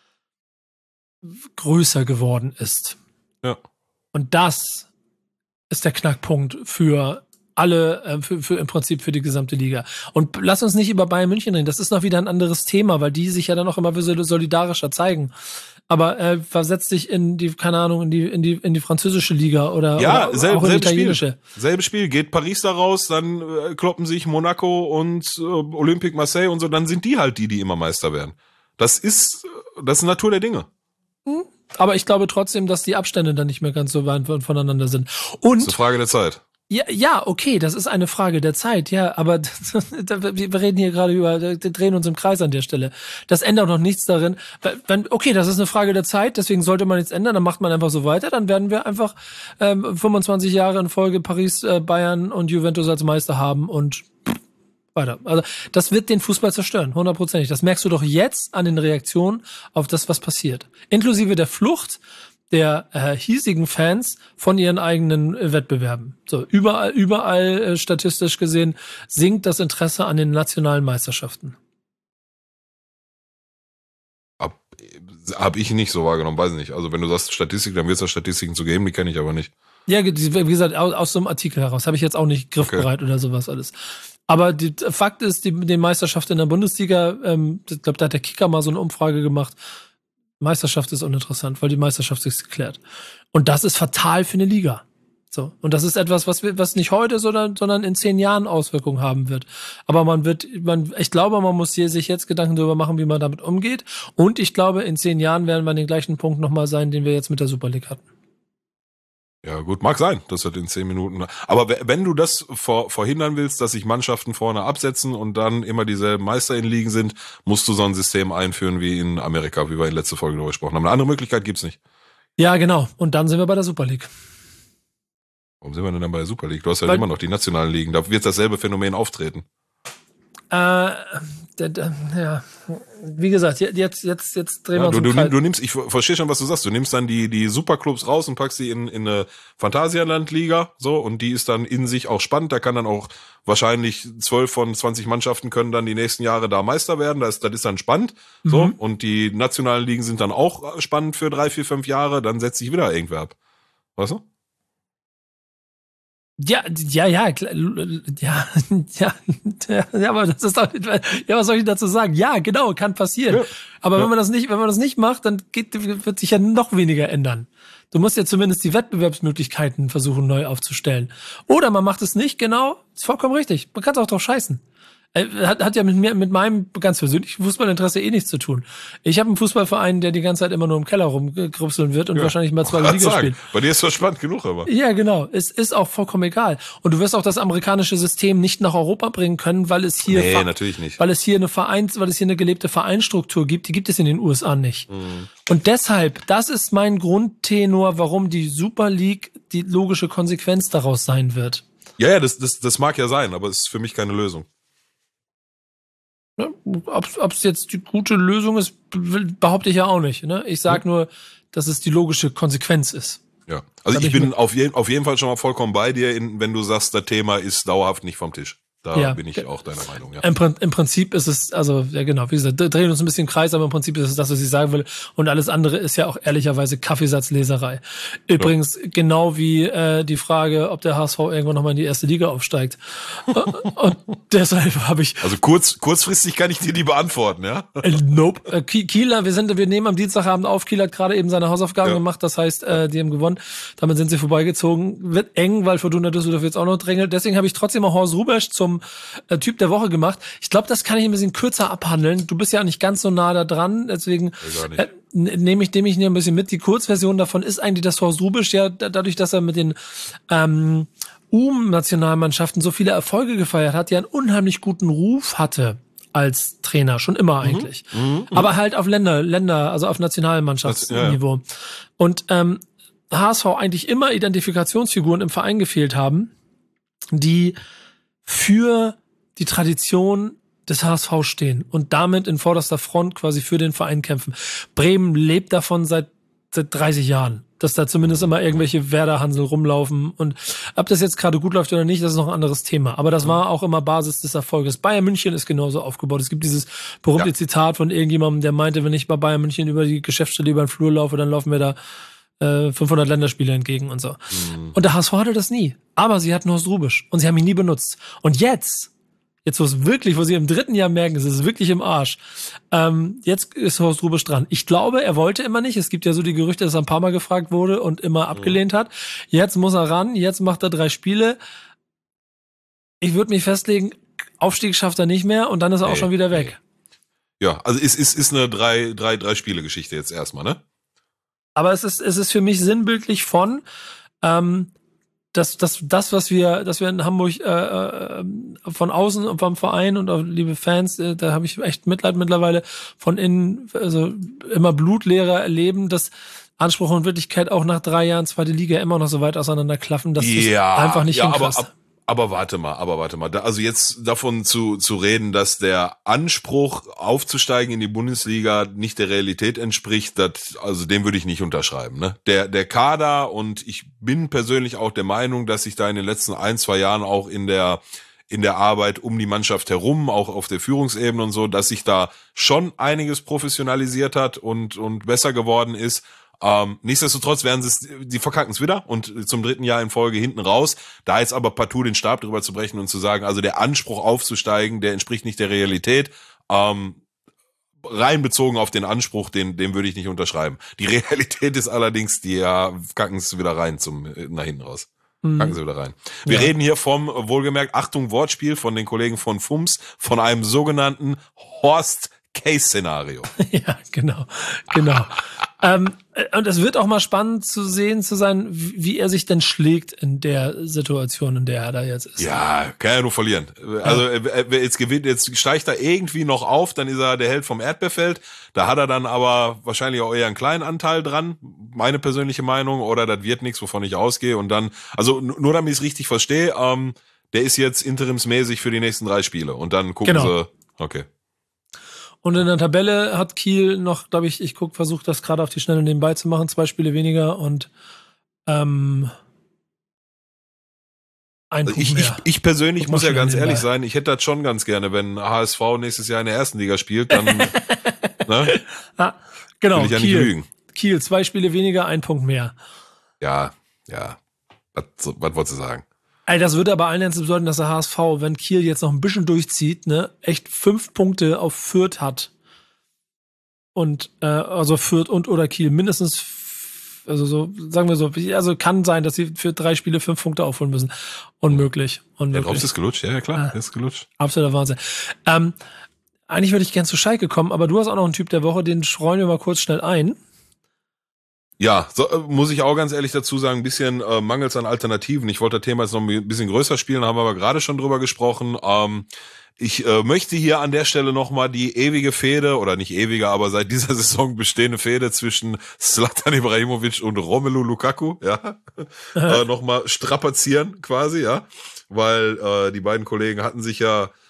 größer geworden ist. Ja. Und das ist der Knackpunkt für alle, äh, für, für im Prinzip für die gesamte Liga. Und lass uns nicht über Bayern München reden. Das ist noch wieder ein anderes Thema, weil die sich ja dann auch immer solidarischer zeigen. Aber äh, versetz dich in die, keine Ahnung, in die, in die, in die französische Liga oder, Ja, oder selb, auch in die selbes italienische. Spiel. Selbes Spiel. Geht Paris da raus, dann äh, kloppen sich Monaco und äh, Olympique Marseille und so, dann sind die halt die, die immer Meister werden. Das ist, das ist Natur der Dinge. Hm. Aber ich glaube trotzdem, dass die Abstände dann nicht mehr ganz so weit voneinander sind. Und das ist eine Frage der Zeit. Ja, ja, okay, das ist eine Frage der Zeit, ja, aber wir reden hier gerade über, wir drehen uns im Kreis an der Stelle. Das ändert noch nichts darin. Wenn, okay, das ist eine Frage der Zeit, deswegen sollte man nichts ändern, dann macht man einfach so weiter, dann werden wir einfach ähm, fünfundzwanzig Jahre in Folge Paris, äh, Bayern und Juventus als Meister haben und weiter. Also das wird den Fußball zerstören, hundertprozentig. Das merkst du doch jetzt an den Reaktionen auf das, was passiert. Inklusive der Flucht der äh, hiesigen Fans von ihren eigenen äh, Wettbewerben. So, überall, überall äh, statistisch gesehen sinkt das Interesse an den nationalen Meisterschaften. Hab, hab ich nicht so wahrgenommen, weiß nicht. Also wenn du sagst Statistik, dann wird es da Statistiken zu geben, die kenne ich aber nicht. Ja, wie gesagt, aus, aus so einem Artikel heraus. Habe ich jetzt auch nicht griffbereit okay. oder sowas alles. Aber die, Fakt ist, die, die Meisterschaft in der Bundesliga, ähm, ich glaube, da hat der Kicker mal so eine Umfrage gemacht, Meisterschaft ist uninteressant, weil die Meisterschaft ist geklärt. Und das ist fatal für eine Liga. So. Und das ist etwas, was wir, was nicht heute, sondern, sondern in zehn Jahren Auswirkungen haben wird. Aber man wird, man, ich glaube, man muss hier sich jetzt Gedanken darüber machen, wie man damit umgeht. Und ich glaube, in zehn Jahren werden wir an den gleichen Punkt nochmal sein, den wir jetzt mit der Super League hatten. Ja, gut, mag sein, das wird in zehn Minuten. Aber wenn du das vor, verhindern willst, dass sich Mannschaften vorne absetzen und dann immer dieselben Meister in Ligen sind, musst du so ein System einführen wie in Amerika, wie wir in letzter Folge darüber gesprochen haben. Eine andere Möglichkeit gibt's nicht. Ja, genau. Und dann sind wir bei der Super League. Warum sind wir denn dann bei der Super League? Du hast ja immer noch die nationalen Ligen. Da wird dasselbe Phänomen auftreten. Äh, ja, wie gesagt, jetzt, jetzt, jetzt drehen ja, wir uns du, um du, du nimmst, ich verstehe schon, was du sagst. Du nimmst dann die, die Superclubs raus und packst sie in, in eine Phantasialand-Liga, so, und die ist dann in sich auch spannend. Da kann dann auch wahrscheinlich zwölf von zwanzig Mannschaften können dann die nächsten Jahre da Meister werden. Das, das ist dann spannend, so. Mhm. Und die nationalen Ligen sind dann auch spannend für drei, vier, fünf Jahre. Dann setzt sich wieder irgendwer ab. Weißt du? Ja, ja, ja, ja, ja, ja, aber das ist doch, ja, was soll ich dazu sagen? Ja, genau, kann passieren. Ja. Aber ja. wenn man das nicht, wenn man das nicht macht, dann geht, wird sich ja noch weniger ändern. Du musst ja zumindest die Wettbewerbsmöglichkeiten versuchen, neu aufzustellen. Oder man macht es nicht, genau, ist vollkommen richtig. Man kann es auch drauf scheißen. Hat, hat ja mit mir, mit meinem ganz persönlichen Fußballinteresse eh nichts zu tun. Ich habe einen Fußballverein, der die ganze Zeit immer nur im Keller rumgrübseln wird und ja. wahrscheinlich mal zwei Liga spielt. Bei dir ist das spannend genug, aber. Ja, genau. Es ist auch vollkommen egal. Und du wirst auch das amerikanische System nicht nach Europa bringen können, weil es hier, nee, natürlich nicht. weil es hier eine Vereins, weil es hier eine gelebte Vereinsstruktur gibt. Die gibt es in den U S A nicht. Mhm. Und deshalb, das ist mein Grundtenor, warum die Super League die logische Konsequenz daraus sein wird. Ja, ja, das, das, das mag ja sein, aber es ist für mich keine Lösung. Ob es jetzt die gute Lösung ist, behaupte ich ja auch nicht. Ne? Ich sage nur, dass es die logische Konsequenz ist. Ja, also ich, ich bin auf, je, auf jeden Fall schon mal vollkommen bei dir, in, wenn du sagst, das Thema ist dauerhaft nicht vom Tisch. Da ja. bin ich auch deiner Meinung, ja. Im, Im Prinzip ist es, also, ja genau, wie gesagt, drehen uns ein bisschen im Kreis, aber im Prinzip ist es das, was ich sagen will. Und alles andere ist ja auch ehrlicherweise Kaffeesatzleserei. Übrigens, ja. genau wie äh, die Frage, ob der H S V irgendwann nochmal in die erste Liga aufsteigt. Und deshalb habe ich... Also kurz, kurzfristig kann ich dir die beantworten, ja? Äh, nope. Äh, Kiel, wir sind, wir nehmen am Dienstagabend auf. Kiel hat gerade eben seine Hausaufgaben ja. gemacht. Das heißt, äh, die haben gewonnen. Damit sind sie vorbeigezogen. Wird eng, weil Fortuna Düsseldorf jetzt auch noch drängelt. Deswegen habe ich trotzdem auch Horst Rubesch zum äh, Typ der Woche gemacht. Ich glaube, das kann ich ein bisschen kürzer abhandeln. Du bist ja nicht ganz so nah da dran. Deswegen äh, nehme ich, nehme ich ein bisschen mit. Die Kurzversion davon ist eigentlich, dass Horst Rubesch ja dadurch, dass er mit den ähm, U M-Nationalmannschaften so viele Erfolge gefeiert hat, ja einen unheimlich guten Ruf hatte als Trainer, schon immer eigentlich. Mhm, mh, aber halt auf Länder, Länder, also auf Nationalmannschaftsniveau. Ja, ja. Und ähm, H S V eigentlich immer Identifikationsfiguren im Verein gefehlt haben, die für die Tradition des H S V stehen und damit in vorderster Front quasi für den Verein kämpfen. Bremen lebt davon seit seit dreißig Jahren, dass da zumindest immer irgendwelche Werder-Hansel rumlaufen. Und ob das jetzt gerade gut läuft oder nicht, das ist noch ein anderes Thema. Aber das war auch immer Basis des Erfolges. Bayern München ist genauso aufgebaut. Es gibt dieses berühmte ja. Zitat von irgendjemandem, der meinte, wenn ich bei Bayern München über die Geschäftsstelle über den Flur laufe, dann laufen mir da äh, fünfhundert Länderspiele entgegen und so. Mhm. Und der H S V hatte das nie. Aber sie hatten Horst Rubesch und sie haben ihn nie benutzt. Und jetzt... Jetzt, wo es wirklich, wo sie im dritten Jahr merken, es ist wirklich im Arsch. Ähm, jetzt ist Horst Rubesch dran. Ich glaube, er wollte immer nicht. Es gibt ja so die Gerüchte, dass er ein paar Mal gefragt wurde und immer abgelehnt hat. Jetzt muss er ran. Jetzt macht er drei Spiele. Ich würde mich festlegen, Aufstieg schafft er nicht mehr und dann ist er nee, auch schon wieder weg. Nee. Ja, also ist, ist, ist eine drei, drei, drei Spiele-Geschichte jetzt erstmal, ne? Aber es ist, es ist für mich sinnbildlich von, ähm, Das, das, das, was wir, dass wir in Hamburg äh, von außen und vom Verein und auch liebe Fans, äh, da habe ich echt Mitleid mittlerweile, von innen, also immer blutleerer erleben, dass Anspruch und Wirklichkeit auch nach drei Jahren zweite Liga immer noch so weit auseinanderklaffen, dass ja, du einfach nicht ja, hinkriegst. Aber, ab, aber warte mal, aber warte mal. Da, also jetzt davon zu, zu reden, dass der Anspruch aufzusteigen in die Bundesliga nicht der Realität entspricht, das, also dem würde ich nicht unterschreiben. Ne? Der, der Kader, und ich bin persönlich auch der Meinung, dass sich da in den letzten ein, zwei Jahren auch in der in der Arbeit um die Mannschaft herum, auch auf der Führungsebene und so, dass sich da schon einiges professionalisiert hat und und besser geworden ist. Ähm, nichtsdestotrotz werden sie es, die verkacken es wieder und zum dritten Jahr in Folge hinten raus. Da jetzt aber partout den Stab drüber zu brechen und zu sagen, also der Anspruch aufzusteigen, der entspricht nicht der Realität, ähm, rein bezogen auf den Anspruch, den, den würde ich nicht unterschreiben. Die Realität ist allerdings, die ja, kacken es wieder rein zum, nach hinten raus. Kacken sie wieder rein. Wir ja. reden hier vom, wohlgemerkt, Achtung, Wortspiel von den Kollegen von F U M S, von einem sogenannten Horst-Case-Szenario. Ja, genau, genau. ähm, und es wird auch mal spannend zu sehen zu sein, wie er sich denn schlägt in der Situation, in der er da jetzt ist. Ja, kann er nur verlieren. Also ja. jetzt gewinnt, jetzt steigt er irgendwie noch auf, dann ist er der Held vom Erdbeerfeld. Da hat er dann aber wahrscheinlich auch eher einen kleinen Anteil dran, meine persönliche Meinung, oder das wird nichts, wovon ich ausgehe. Und dann, also nur damit ich es richtig verstehe, ähm, der ist jetzt interimsmäßig für die nächsten drei Spiele. Und dann gucken genau. sie, okay. Und in der Tabelle hat Kiel noch, glaube ich, ich guck, versuche das gerade auf die Schnelle nebenbei zu machen, zwei Spiele weniger und ähm, ein also Punkt ich, mehr. ich, ich persönlich guck muss ja ganz nebenbei. ehrlich sein, ich hätte das schon ganz gerne, wenn H S V nächstes Jahr in der ersten Liga spielt, dann ne? Ah, genau, will ich ja Kiel, nicht lügen. Kiel, zwei Spiele weniger, ein Punkt mehr. Ja, ja. Was, was wolltest du sagen? Ey, das würde aber allen Ernst bedeuten, dass der H S V, wenn Kiel jetzt noch ein bisschen durchzieht, ne, echt fünf Punkte auf Fürth hat. Und, äh, also Fürth und oder Kiel mindestens, f- also so, sagen wir so, also kann sein, dass sie für drei Spiele fünf Punkte aufholen müssen. Unmöglich. Unmöglich. Der Drops ist gelutscht, ja, ja klar, Ah. der ist gelutscht. Absoluter Wahnsinn. Ähm, eigentlich würde ich gern zu Schalke kommen, aber du hast auch noch einen Typ der Woche, den streuen wir mal kurz schnell ein. Ja, so, äh, muss ich auch ganz ehrlich dazu sagen, ein bisschen äh, mangels an Alternativen. Ich wollte das Thema jetzt noch ein bisschen größer spielen, haben wir aber gerade schon drüber gesprochen. Ähm, ich äh, möchte hier an der Stelle nochmal die ewige Fehde, oder nicht ewige, aber seit dieser Saison bestehende Fehde zwischen Zlatan Ibrahimovic und Romelu Lukaku, ja, äh, nochmal strapazieren quasi, ja, weil äh, die beiden Kollegen hatten sich ja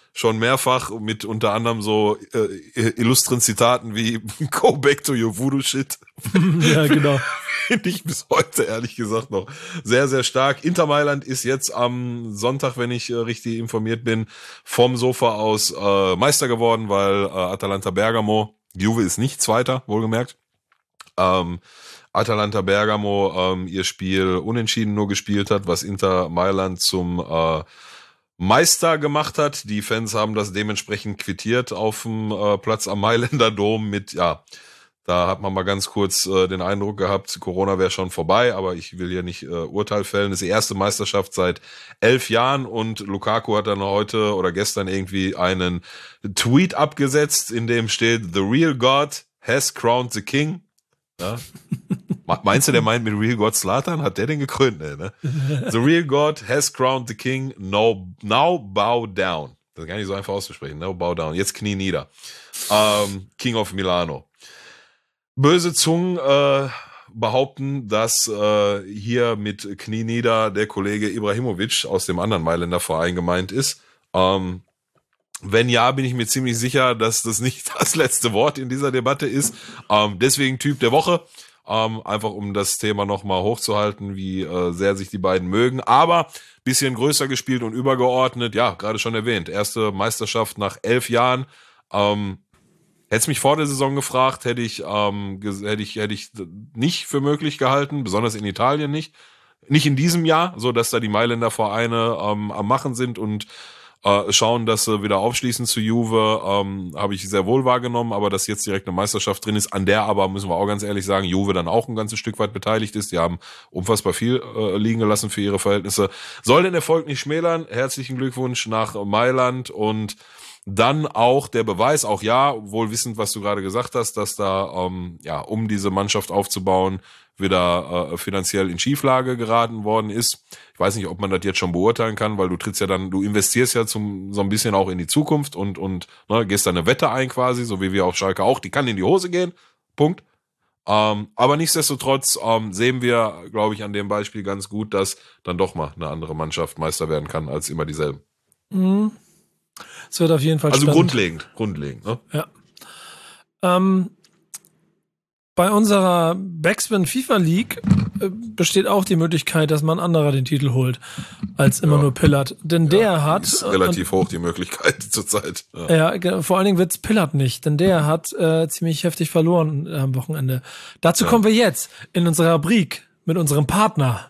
schon mehrfach mit unter anderem so äh, illustren Zitaten wie Go back to your voodoo shit. Ja, genau. Finde ich bis heute ehrlich gesagt noch sehr, sehr stark. Inter Mailand ist jetzt am Sonntag, wenn ich äh, richtig informiert bin, vom Sofa aus äh, Meister geworden, weil äh, Atalanta Bergamo, Juve ist nicht Zweiter, wohlgemerkt. Ähm, Atalanta Bergamo ähm, ihr Spiel unentschieden nur gespielt hat, was Inter Mailand zum äh, Meister gemacht hat. Die Fans haben das dementsprechend quittiert auf dem äh, Platz am Mailänder Dom mit, ja, da hat man mal ganz kurz äh, den Eindruck gehabt, Corona wäre schon vorbei, aber ich will hier nicht äh, Urteil fällen. Das ist die erste Meisterschaft seit elf Jahren und Lukaku hat dann heute oder gestern irgendwie einen Tweet abgesetzt, in dem steht, The real God has crowned the king. Ja. Meinst du, der meint mit Real God Zlatan? Hat der den gekrönt? Nee, ne? The real God has crowned the king. No, now bow down. Das ist gar nicht so einfach auszusprechen. Now bow down. Jetzt Knie nieder. Ähm, King of Milano. Böse Zungen äh, behaupten, dass äh, hier mit Knie nieder der Kollege Ibrahimovic aus dem anderen Mailänder Verein gemeint ist. Ähm, Wenn ja, bin ich mir ziemlich sicher, dass das nicht das letzte Wort in dieser Debatte ist. Ähm, deswegen Typ der Woche. Ähm, einfach um das Thema nochmal hochzuhalten, wie äh, sehr sich die beiden mögen. Aber bisschen größer gespielt und übergeordnet. Ja, gerade schon erwähnt. Erste Meisterschaft nach elf Jahren. Ähm, Hätt's mich vor der Saison gefragt, hätte ich, ähm, hätte ich, hätte ich nicht für möglich gehalten. Besonders in Italien nicht. Nicht in diesem Jahr, so dass da die Mailänder Vereine ähm, am Machen sind und Äh, schauen, dass sie wieder aufschließen zu Juve, ähm, habe ich sehr wohl wahrgenommen, aber dass jetzt direkt eine Meisterschaft drin ist, an der aber, müssen wir auch ganz ehrlich sagen, Juve dann auch ein ganzes Stück weit beteiligt ist. Die haben unfassbar viel äh, liegen gelassen für ihre Verhältnisse. Soll den Erfolg nicht schmälern. Herzlichen Glückwunsch nach Mailand und dann auch der Beweis, auch ja, wohl wissend, was du gerade gesagt hast, dass da, ähm, ja, um diese Mannschaft aufzubauen, wieder äh, finanziell in Schieflage geraten worden ist. Ich weiß nicht, ob man das jetzt schon beurteilen kann, weil du trittst ja dann, du investierst ja zum so ein bisschen auch in die Zukunft und und ne, gehst da eine Wette ein quasi, so wie wir auf Schalke auch, die kann in die Hose gehen, Punkt. Ähm, aber nichtsdestotrotz ähm, sehen wir, glaube ich, an dem Beispiel ganz gut, dass dann doch mal eine andere Mannschaft Meister werden kann als immer dieselben. Mhm. Es wird auf jeden Fall also spannend. grundlegend, grundlegend. Ne? Ja. Ähm, bei unserer Backspin FIFA League äh, besteht auch die Möglichkeit, dass man anderer den Titel holt, als immer ja. nur Pillard. Denn ja, der hat... Ist relativ und, hoch, die Möglichkeit zurzeit. Ja, ja, vor allen Dingen wird's Pillard nicht, denn der hat äh, ziemlich heftig verloren äh, am Wochenende. Dazu ja. kommen wir jetzt in unserer Rubrik mit unserem Partner.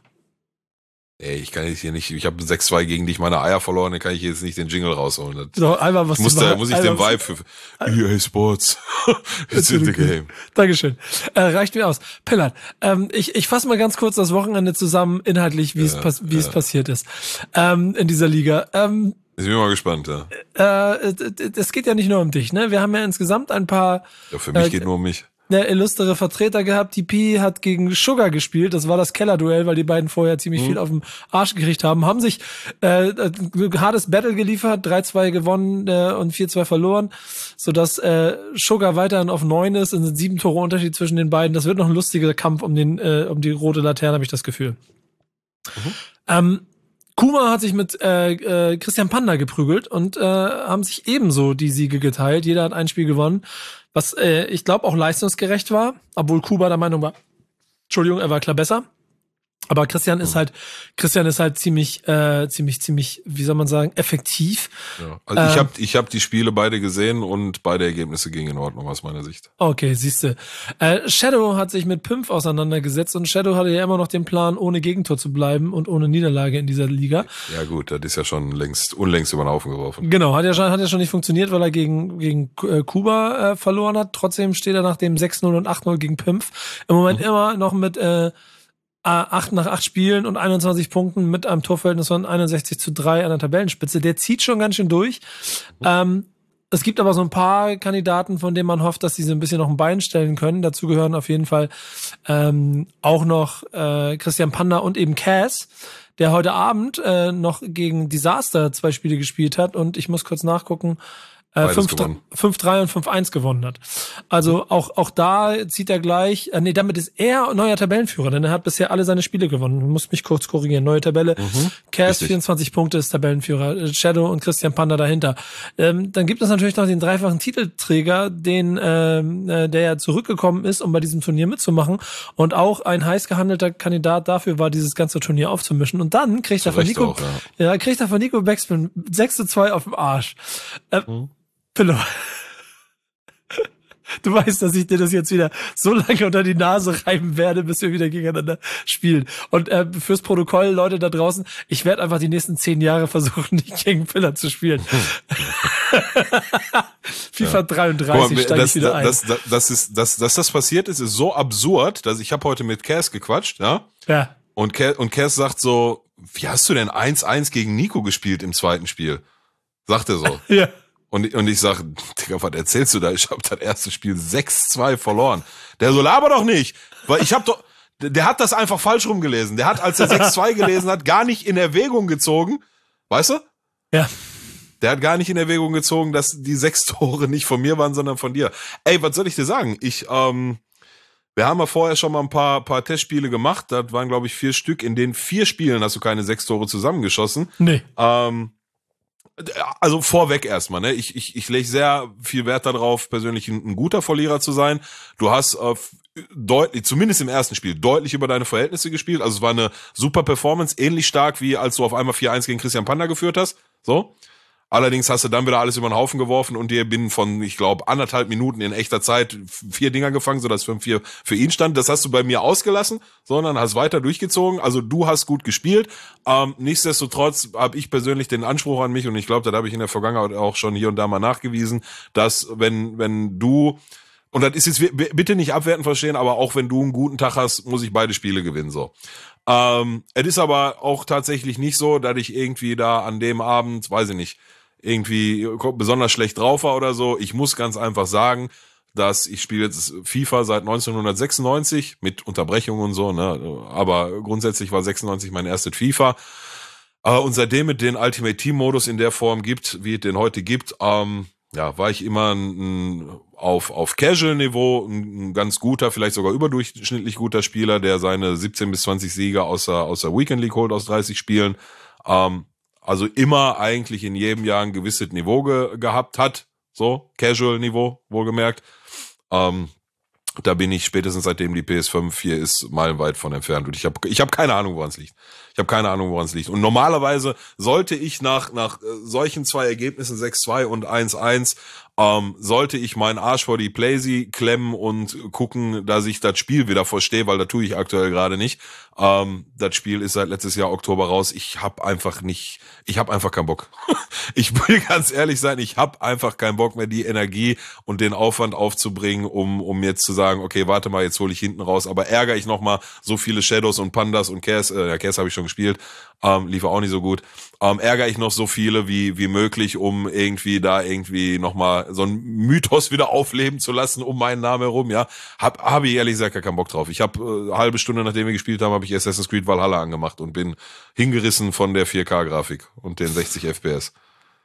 Ey, ich kann jetzt hier nicht, ich habe sechs zwei gegen dich meine Eier verloren, dann kann ich jetzt nicht den Jingle rausholen. Das so, einmal was muss, da, muss ich den was Vibe für E A Sports. It's in the game. Dankeschön. Äh, reicht mir aus. Pillard, ähm, ich, ich fasse mal ganz kurz das Wochenende zusammen, inhaltlich, wie ja, es wie ja. es passiert ist ähm, in dieser Liga. Ähm, ich bin mal gespannt, ja. Äh, es geht ja nicht nur um dich, ne? Wir haben ja insgesamt ein paar... Ja, für mich äh, geht nur um mich. Der illustre Vertreter gehabt. Die Pi hat gegen Sugar gespielt. Das war das Kellerduell, weil die beiden vorher ziemlich mhm. viel auf den Arsch gekriegt haben. Haben sich äh, ein hartes Battle geliefert, drei zwei gewonnen äh, und vier zwei verloren, sodass äh, Sugar weiterhin auf neun ist. Es sind sieben Tore Unterschied zwischen den beiden. Das wird noch ein lustiger Kampf um den äh, um die rote Laterne, habe ich das Gefühl. Mhm. Ähm, Kuma hat sich mit äh, äh, Christian Panda geprügelt und äh, haben sich ebenso die Siege geteilt. Jeder hat ein Spiel gewonnen, was äh, ich glaube auch leistungsgerecht war, obwohl Kuba der Meinung war, Entschuldigung, er war klar besser. Aber Christian ist halt, Christian ist halt ziemlich, äh, ziemlich, ziemlich, wie soll man sagen, effektiv. Ja. Also ich ähm, habe, ich habe die Spiele beide gesehen und beide Ergebnisse gingen in Ordnung aus meiner Sicht. Okay, siehste. Äh, Shadow hat sich mit Pimpf auseinandergesetzt und Shadow hatte ja immer noch den Plan, ohne Gegentor zu bleiben und ohne Niederlage in dieser Liga. Ja gut, das ist ja schon längst, unlängst über den Haufen geworfen. Genau, hat ja schon, hat ja schon nicht funktioniert, weil er gegen gegen äh, Kuba äh, verloren hat. Trotzdem steht er nach dem sechs null und acht null gegen Pimpf im Moment mhm. immer noch mit äh, acht nach acht Spielen und einundzwanzig Punkten mit einem Torverhältnis von einundsechzig zu drei an der Tabellenspitze. Der zieht schon ganz schön durch. Mhm. Ähm, es gibt aber so ein paar Kandidaten, von denen man hofft, dass sie so ein bisschen noch ein Bein stellen können. Dazu gehören auf jeden Fall ähm, auch noch äh, Christian Panda und eben Cass, der heute Abend äh, noch gegen Disaster zwei Spiele gespielt hat. Und ich muss kurz nachgucken, äh, fünf drei und fünf eins gewonnen hat. Also auch auch da zieht er gleich, äh, nee, damit ist er neuer Tabellenführer, denn er hat bisher alle seine Spiele gewonnen. Ich muss mich kurz korrigieren. Neue Tabelle. Mhm, Cass, vierundzwanzig Punkte, ist Tabellenführer. Shadow und Christian Panda dahinter. Ähm, dann gibt es natürlich noch den dreifachen Titelträger, den ähm, äh, der ja zurückgekommen ist, um bei diesem Turnier mitzumachen und auch ein heiß gehandelter Kandidat dafür war, dieses ganze Turnier aufzumischen. Und dann kriegt er von Nico, auch, ja. ja, kriegt er von Nico Backspin sechs zu zwei auf dem Arsch. Äh, mhm. Pillow. Du weißt, dass ich dir das jetzt wieder so lange unter die Nase reiben werde, bis wir wieder gegeneinander spielen. Und äh, fürs Protokoll, Leute da draußen, ich werde einfach die nächsten zehn Jahre versuchen, nicht gegen Pillar zu spielen. FIFA ja. dreiunddreißig steige ich wieder ein. Das, das, das ist, das, dass das passiert ist, ist so absurd, dass ich habe heute mit Cass gequatscht, ja? Ja. Und Cass, und Cass sagt so, wie hast du denn eins eins gegen Nico gespielt im zweiten Spiel? Sagt er so. Ja. Und, und ich sag, Digga, was erzählst du da? Ich hab das erste Spiel sechs zwei verloren. Der so, laber doch nicht. Weil ich hab doch, der hat das einfach falsch rumgelesen. Der hat, als er sechs zwei gelesen hat, gar nicht in Erwägung gezogen. Weißt du? Ja. Der hat gar nicht in Erwägung gezogen, dass die sechs Tore nicht von mir waren, sondern von dir. Ey, was soll ich dir sagen? Ich, ähm, wir haben ja vorher schon mal ein paar, paar Testspiele gemacht. Das waren, glaube ich, vier Stück. In den vier Spielen hast du keine sechs Tore zusammengeschossen. Nee. Ähm, Also vorweg erstmal, ne? Ich, ich, ich lege sehr viel Wert darauf, persönlich ein, ein guter Verlierer zu sein. Du hast äh, deutlich, zumindest im ersten Spiel, deutlich über deine Verhältnisse gespielt. Also es war eine super Performance, ähnlich stark wie als du auf einmal vier eins gegen Christian Panda geführt hast. So. Allerdings hast du dann wieder alles über den Haufen geworfen und dir binnen von, ich glaube, anderthalb Minuten in echter Zeit vier Dinger gefangen, sodass fünf vier für ihn stand. Das hast du bei mir ausgelassen, sondern hast weiter durchgezogen. Also du hast gut gespielt. Ähm, nichtsdestotrotz habe ich persönlich den Anspruch an mich, und ich glaube, das habe ich in der Vergangenheit auch schon hier und da mal nachgewiesen, dass wenn wenn du, und das ist jetzt bitte nicht abwertend verstehen, aber auch wenn du einen guten Tag hast, muss ich beide Spiele gewinnen, so. Ähm, es ist aber auch tatsächlich nicht so, dass ich irgendwie da an dem Abend, weiß ich nicht, irgendwie besonders schlecht drauf war oder so. Ich muss ganz einfach sagen, dass ich spiele jetzt FIFA seit neunzehnhundertsechsundneunzig mit Unterbrechungen und so, ne, aber grundsätzlich war sechsundneunzig mein erstes FIFA. Äh, und seitdem es den Ultimate Team Modus in der Form gibt, wie es den heute gibt, ähm, ja, war ich immer ein, ein, auf auf Casual Niveau ein, ein ganz guter, vielleicht sogar überdurchschnittlich guter Spieler, der seine siebzehn bis zwanzig Siege aus der aus der Weekend League holt aus dreißig Spielen. Ähm, Also immer eigentlich in jedem Jahr ein gewisses Niveau ge- gehabt hat. So, Casual-Niveau, wohlgemerkt. Ähm, da bin ich spätestens seitdem die P S fünf hier ist, meilenweit von entfernt. Und ich habe ich hab keine Ahnung, woran es liegt. Ich habe keine Ahnung, woran es liegt. Und normalerweise sollte ich nach nach solchen zwei Ergebnissen, sechs zwei und eins eins, ähm, sollte ich meinen Arsch vor die Playsee klemmen und gucken, dass ich das Spiel wieder verstehe, weil das tue ich aktuell gerade nicht. Ähm, das Spiel ist seit letztes Jahr Oktober raus. Ich habe einfach nicht, ich habe einfach keinen Bock. Ich will ganz ehrlich sein, ich habe einfach keinen Bock mehr, die Energie und den Aufwand aufzubringen, um um jetzt zu sagen, okay, warte mal, jetzt hole ich hinten raus. Aber ärgere ich noch mal so viele Shadows und Pandas und Cass, äh, ja, Cass habe ich schon gespielt, ähm, lief auch nicht so gut. Ähm, ärgere ich noch so viele wie wie möglich, um irgendwie da irgendwie noch mal so einen Mythos wieder aufleben zu lassen um meinen Namen herum, ja. Hab, habe ich ehrlich gesagt gar keinen Bock drauf. Ich habe äh, eine halbe Stunde, nachdem wir gespielt haben, habe ich Assassin's Creed Valhalla angemacht und bin hingerissen von der vier K-Grafik und den sechzig F P S.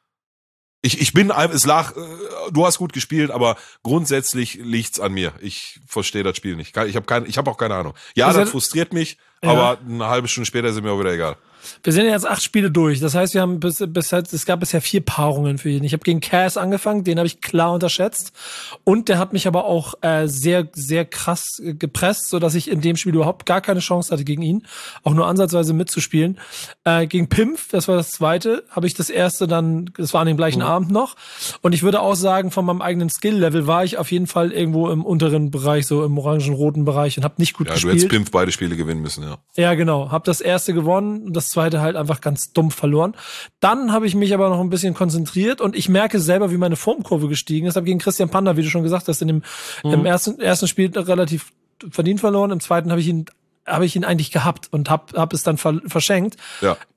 Ich, ich bin, es lag, du hast gut gespielt, aber grundsätzlich liegt's an mir. Ich verstehe das Spiel nicht. Ich habe kein, ich habe auch keine Ahnung. Ja, das frustriert mich, ja. Aber eine halbe Stunde später ist mir auch wieder egal. Wir sind jetzt acht Spiele durch. Das heißt, wir haben bis, bis es gab bisher vier Paarungen für ihn. Ich habe gegen Cass angefangen, den habe ich klar unterschätzt. Und der hat mich aber auch äh, sehr, sehr krass äh, gepresst, sodass ich in dem Spiel überhaupt gar keine Chance hatte gegen ihn, auch nur ansatzweise mitzuspielen. Äh, gegen Pimpf, das war das zweite, habe ich das erste dann, das war an dem gleichen mhm. Abend noch. Und ich würde auch sagen, von meinem eigenen Skill-Level war ich auf jeden Fall irgendwo im unteren Bereich, so im orangen-roten Bereich und habe nicht gut ja, gespielt. Du hättest Pimpf beide Spiele gewinnen müssen, ja. Ja, genau. Hab das erste gewonnen und das zweite halt einfach ganz dumm verloren. Dann habe ich mich aber noch ein bisschen konzentriert und ich merke selber, wie meine Formkurve gestiegen ist. Habe gegen Christian Panda, wie du schon gesagt hast, in dem mhm. im ersten ersten Spiel relativ verdient verloren. Im zweiten habe ich ihn habe ich ihn eigentlich gehabt und hab hab es dann ver- verschenkt. Ja.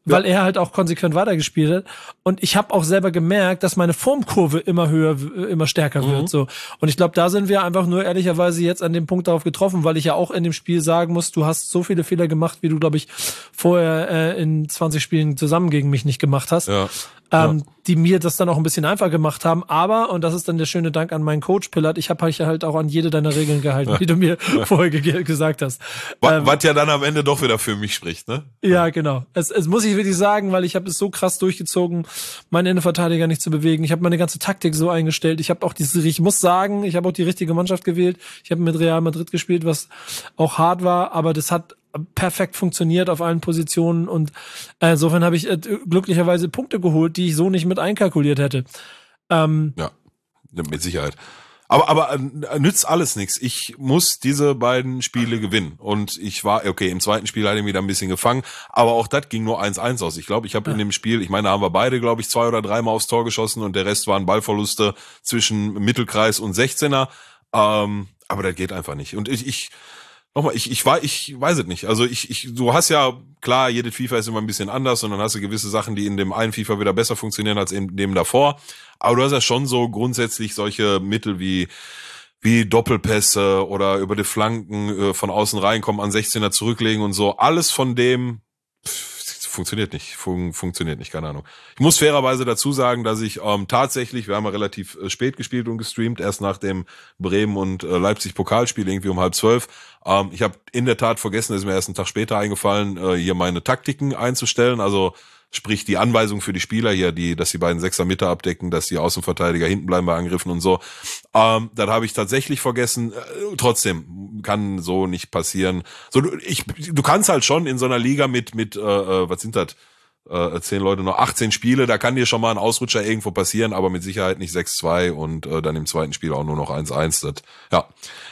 weil ja. er halt auch konsequent weitergespielt hat. Und ich habe auch selber gemerkt, dass meine Formkurve immer höher, immer stärker mhm. wird. So. Und ich glaube, da sind wir einfach nur ehrlicherweise jetzt an dem Punkt darauf getroffen, weil ich ja auch in dem Spiel sagen muss, du hast so viele Fehler gemacht, wie du, glaube ich, vorher äh, in zwanzig Spielen zusammen gegen mich nicht gemacht hast. Ja. Ähm, ja. die mir das dann auch ein bisschen einfach gemacht haben. Aber, und das ist dann der schöne Dank an meinen Coach Pillard, ich habe halt halt auch an jede deiner Regeln gehalten, ja. die du mir ja. vorher ge- gesagt hast. Was, ähm, was ja dann am Ende doch wieder für mich spricht, ne? Ja, genau. Es, es muss ich wirklich sagen, weil ich habe es so krass durchgezogen, meinen Innenverteidiger nicht zu bewegen. Ich habe meine ganze Taktik so eingestellt. Ich habe auch diese, ich muss sagen, ich habe auch die richtige Mannschaft gewählt. Ich habe mit Real Madrid gespielt, was auch hart war, aber das hat perfekt funktioniert auf allen Positionen und äh, insofern habe ich äh, glücklicherweise Punkte geholt, die ich so nicht mit einkalkuliert hätte. Ähm, ja, mit Sicherheit. Aber aber äh, nützt alles nichts. Ich muss diese beiden Spiele gewinnen und ich war, okay, im zweiten Spiel hatte ich mich da ein bisschen gefangen, aber auch das ging nur eins eins aus. Ich glaube, ich habe ja. in dem Spiel, ich meine, da haben wir beide, glaube ich, zwei oder dreimal aufs Tor geschossen und der Rest waren Ballverluste zwischen Mittelkreis und sechzehner. Ähm, aber das geht einfach nicht. Und ich, ich Nochmal, ich, ich, weiß, ich weiß es nicht. Also ich, ich, du hast ja, klar, jede FIFA ist immer ein bisschen anders und dann hast du gewisse Sachen, die in dem einen FIFA wieder besser funktionieren als in dem davor. Aber du hast ja schon so grundsätzlich solche Mittel wie, wie Doppelpässe oder über die Flanken äh, von außen reinkommen, an sechzehner zurücklegen und so. Alles von dem pff, funktioniert nicht. Fun- funktioniert nicht, keine Ahnung. Ich muss fairerweise dazu sagen, dass ich ähm, tatsächlich, wir haben ja relativ äh, spät gespielt und gestreamt, erst nach dem Bremen und äh, Leipzig Pokalspiel, irgendwie um halb zwölf. Ähm, ich habe in der Tat vergessen, ist mir erst einen Tag später eingefallen, äh, hier meine Taktiken einzustellen, also sprich die Anweisung für die Spieler hier, die, dass die beiden Sechser Mitte abdecken, dass die Außenverteidiger hinten bleiben bei Angriffen und so. Ähm, das habe ich tatsächlich vergessen. Äh, trotzdem kann so nicht passieren. So, du, ich, du kannst halt schon in so einer Liga mit mit äh, was sind das? Äh, zehn Leute noch, achtzehn Spiele, da kann dir schon mal ein Ausrutscher irgendwo passieren, aber mit Sicherheit nicht sechs zwei und äh, dann im zweiten Spiel auch nur noch eins eins. Das, ja.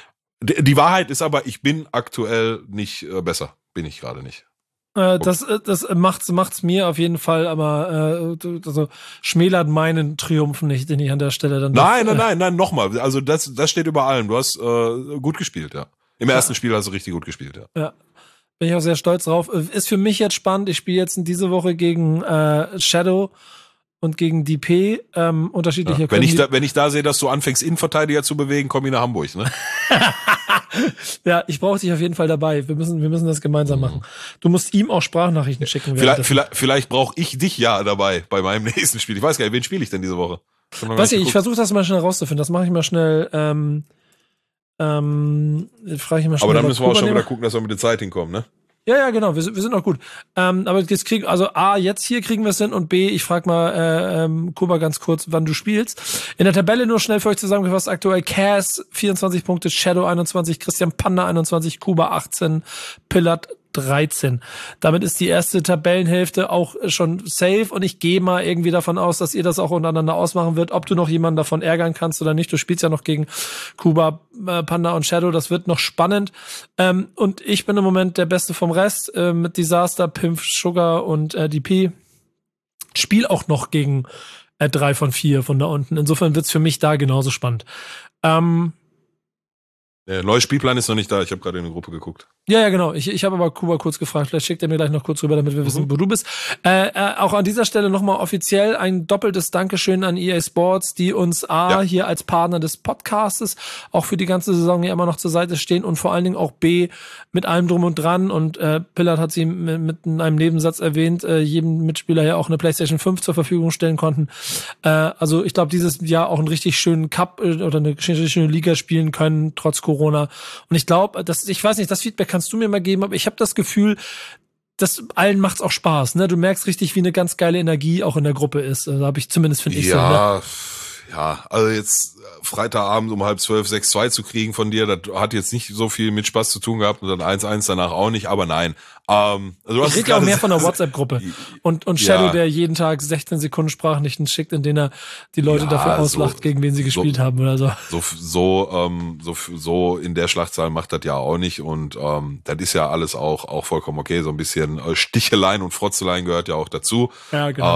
D- die Wahrheit ist aber, ich bin aktuell nicht äh, besser. Bin ich gerade nicht. Äh, das das macht's, macht's mir auf jeden Fall, aber äh, also schmälert meinen Triumph nicht, den ich an der Stelle dann... Nein, doch, nein, nein, nein, nochmal. Also das, das steht über allem. Du hast äh, gut gespielt, ja. Im ersten ja. Spiel hast du richtig gut gespielt, ja. Ja. Bin ich auch sehr stolz drauf. Ist für mich jetzt spannend. Ich spiele jetzt in diese Woche gegen äh, Shadow und gegen D P. Ähm, unterschiedliche ja. Wenn ich da, wenn ich da sehe, dass du anfängst, Innenverteidiger zu bewegen, komm ich nach Hamburg, ne? Ja, ich brauche dich auf jeden Fall dabei. Wir müssen, wir müssen das gemeinsam machen. Du musst ihm auch Sprachnachrichten schicken. Vielleicht, vielleicht, vielleicht brauche ich dich ja dabei bei meinem nächsten Spiel. Ich weiß gar nicht, wen spiele ich denn diese Woche? Weiß ich, ich versuche das mal schnell rauszufinden. Das mache ich mal schnell. Ähm, ähm, frage ich mal schnell. Aber dann müssen wir auch schon wieder gucken, dass wir mit der Zeit hinkommen, ne? Ja, ja, genau, wir sind, wir sind auch gut. Ähm, aber jetzt kriegen, also A, jetzt hier kriegen wir es hin und B, ich frage mal äh, ähm, Kuba ganz kurz, wann du spielst. In der Tabelle nur schnell für euch zusammengefasst, aktuell Cass vierundzwanzig Punkte, Shadow einundzwanzig, Christian Panda einundzwanzig, Kuba achtzehn, Pillard dreizehn. Damit ist die erste Tabellenhälfte auch schon safe und ich gehe mal irgendwie davon aus, dass ihr das auch untereinander ausmachen wird, ob du noch jemanden davon ärgern kannst oder nicht. Du spielst ja noch gegen Kuba, äh, Panda und Shadow, das wird noch spannend. Ähm, und ich bin im Moment der Beste vom Rest äh, mit Disaster, Pimp, Sugar und äh, D P. Spiel auch noch gegen äh, drei von vier von da unten. Insofern wird's für mich da genauso spannend. Ähm, Der neue Spielplan ist noch nicht da, ich habe gerade in die Gruppe geguckt. Ja, ja, genau. Ich, ich habe aber Kuba kurz gefragt. Vielleicht schickt er mir gleich noch kurz rüber, damit wir mhm. wissen, wo du bist. Äh, äh, auch an dieser Stelle nochmal offiziell ein doppeltes Dankeschön an E A Sports, die uns A, ja. hier als Partner des Podcastes auch für die ganze Saison ja immer noch zur Seite stehen und vor allen Dingen auch B, mit allem drum und dran. Und äh, Pillard hat sie mit, mit in einem Nebensatz erwähnt, äh, jedem Mitspieler ja auch eine PlayStation fünf zur Verfügung stellen konnten. Äh, also ich glaube, dieses Jahr auch einen richtig schönen Cup äh, oder eine richtig schöne Liga spielen können, trotz Corona. Und ich glaube, dass ich weiß nicht, das Feedback kannst du mir mal geben, aber ich habe das Gefühl, dass allen macht's auch Spaß, ne? Du merkst richtig, wie eine ganz geile Energie auch in der Gruppe ist. Also habe ich zumindest, finde ich ja, so. Ne? Ja, also jetzt Freitagabend um halb zwölf sechs zwei zu kriegen von dir, das hat jetzt nicht so viel mit Spaß zu tun gehabt und dann eins eins danach auch nicht, aber nein. Ähm, also du ich rede ja auch mehr von der WhatsApp-Gruppe und, und Shadow, ja. der jeden Tag sechzehn Sekunden Sprachnachrichten schickt, in denen er die Leute ja, dafür auslacht, so, gegen wen sie gespielt so, haben oder so. So, so, ähm, so, so in der Schlachtzahl macht das ja auch nicht und ähm, das ist ja alles auch, auch vollkommen okay. So ein bisschen Sticheleien und Frotzeleien gehört ja auch dazu. Ja, genau. Ähm,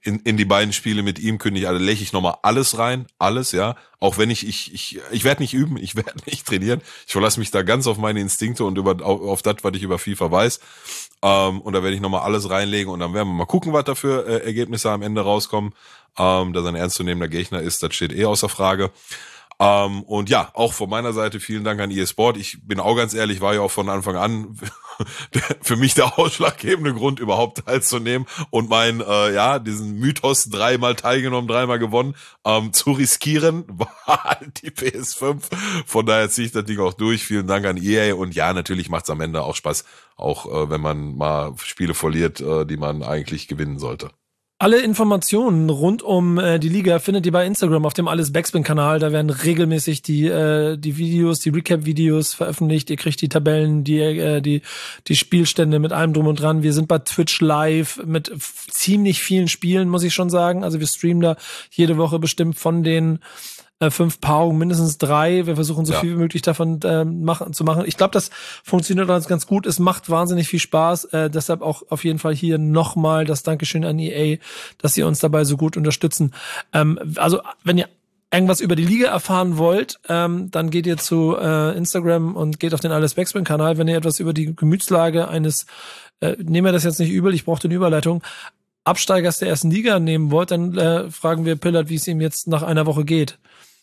in, in die beiden Spiele mit ihm kündige, also läche ich nochmal alles rein, alles, ja. Auch wenn ich, ich, ich, ich werde nicht üben, ich werde nicht trainieren. Ich verlasse mich da ganz auf meine Instinkte und über auf, auf das, was ich über FIFA weiß. Ähm, und da werde ich nochmal alles reinlegen und dann werden wir mal gucken, was da für äh, Ergebnisse am Ende rauskommen. Ähm, dass er ein ernstzunehmender Gegner ist, das steht eh außer Frage. Ähm, und ja, auch von meiner Seite vielen Dank an E A Sport. Ich bin auch ganz ehrlich, war ja auch von Anfang an für mich der ausschlaggebende Grund, überhaupt teilzunehmen und mein, äh, ja, diesen Mythos dreimal teilgenommen, dreimal gewonnen, ähm, zu riskieren, war halt die P S fünf. Von daher ziehe ich das Ding auch durch. Vielen Dank an E A und ja, natürlich macht's am Ende auch Spaß, auch äh, wenn man mal Spiele verliert, äh, die man eigentlich gewinnen sollte. Alle Informationen rund um äh, die Liga findet ihr bei Instagram auf dem Alles Backspin-Kanal. Da werden regelmäßig die äh, die Videos, die Recap-Videos veröffentlicht. Ihr kriegt die Tabellen, die äh, die die Spielstände mit allem drum und dran. Wir sind bei Twitch live mit f- ziemlich vielen Spielen, muss ich schon sagen. Also wir streamen da jede Woche bestimmt von den äh, fünf Paarungen mindestens drei. Wir versuchen so Ja. viel wie möglich davon äh, machen, zu machen. Ich glaube, das funktioniert ganz, ganz gut. Es macht wahnsinnig viel Spaß. Äh, deshalb auch auf jeden Fall hier nochmal das Dankeschön an E A, dass sie uns dabei so gut unterstützen. Ähm, also, wenn ihr irgendwas über die Liga erfahren wollt, ähm, dann geht ihr zu äh, Instagram und geht auf den Alles Backspin-Kanal. Wenn ihr etwas über die Gemütslage eines, äh, nehmen wir das jetzt nicht übel, ich brauchte eine Überleitung, Absteigers der ersten Liga nehmen wollt, dann äh, fragen wir Pillard, wie es ihm jetzt nach einer Woche geht.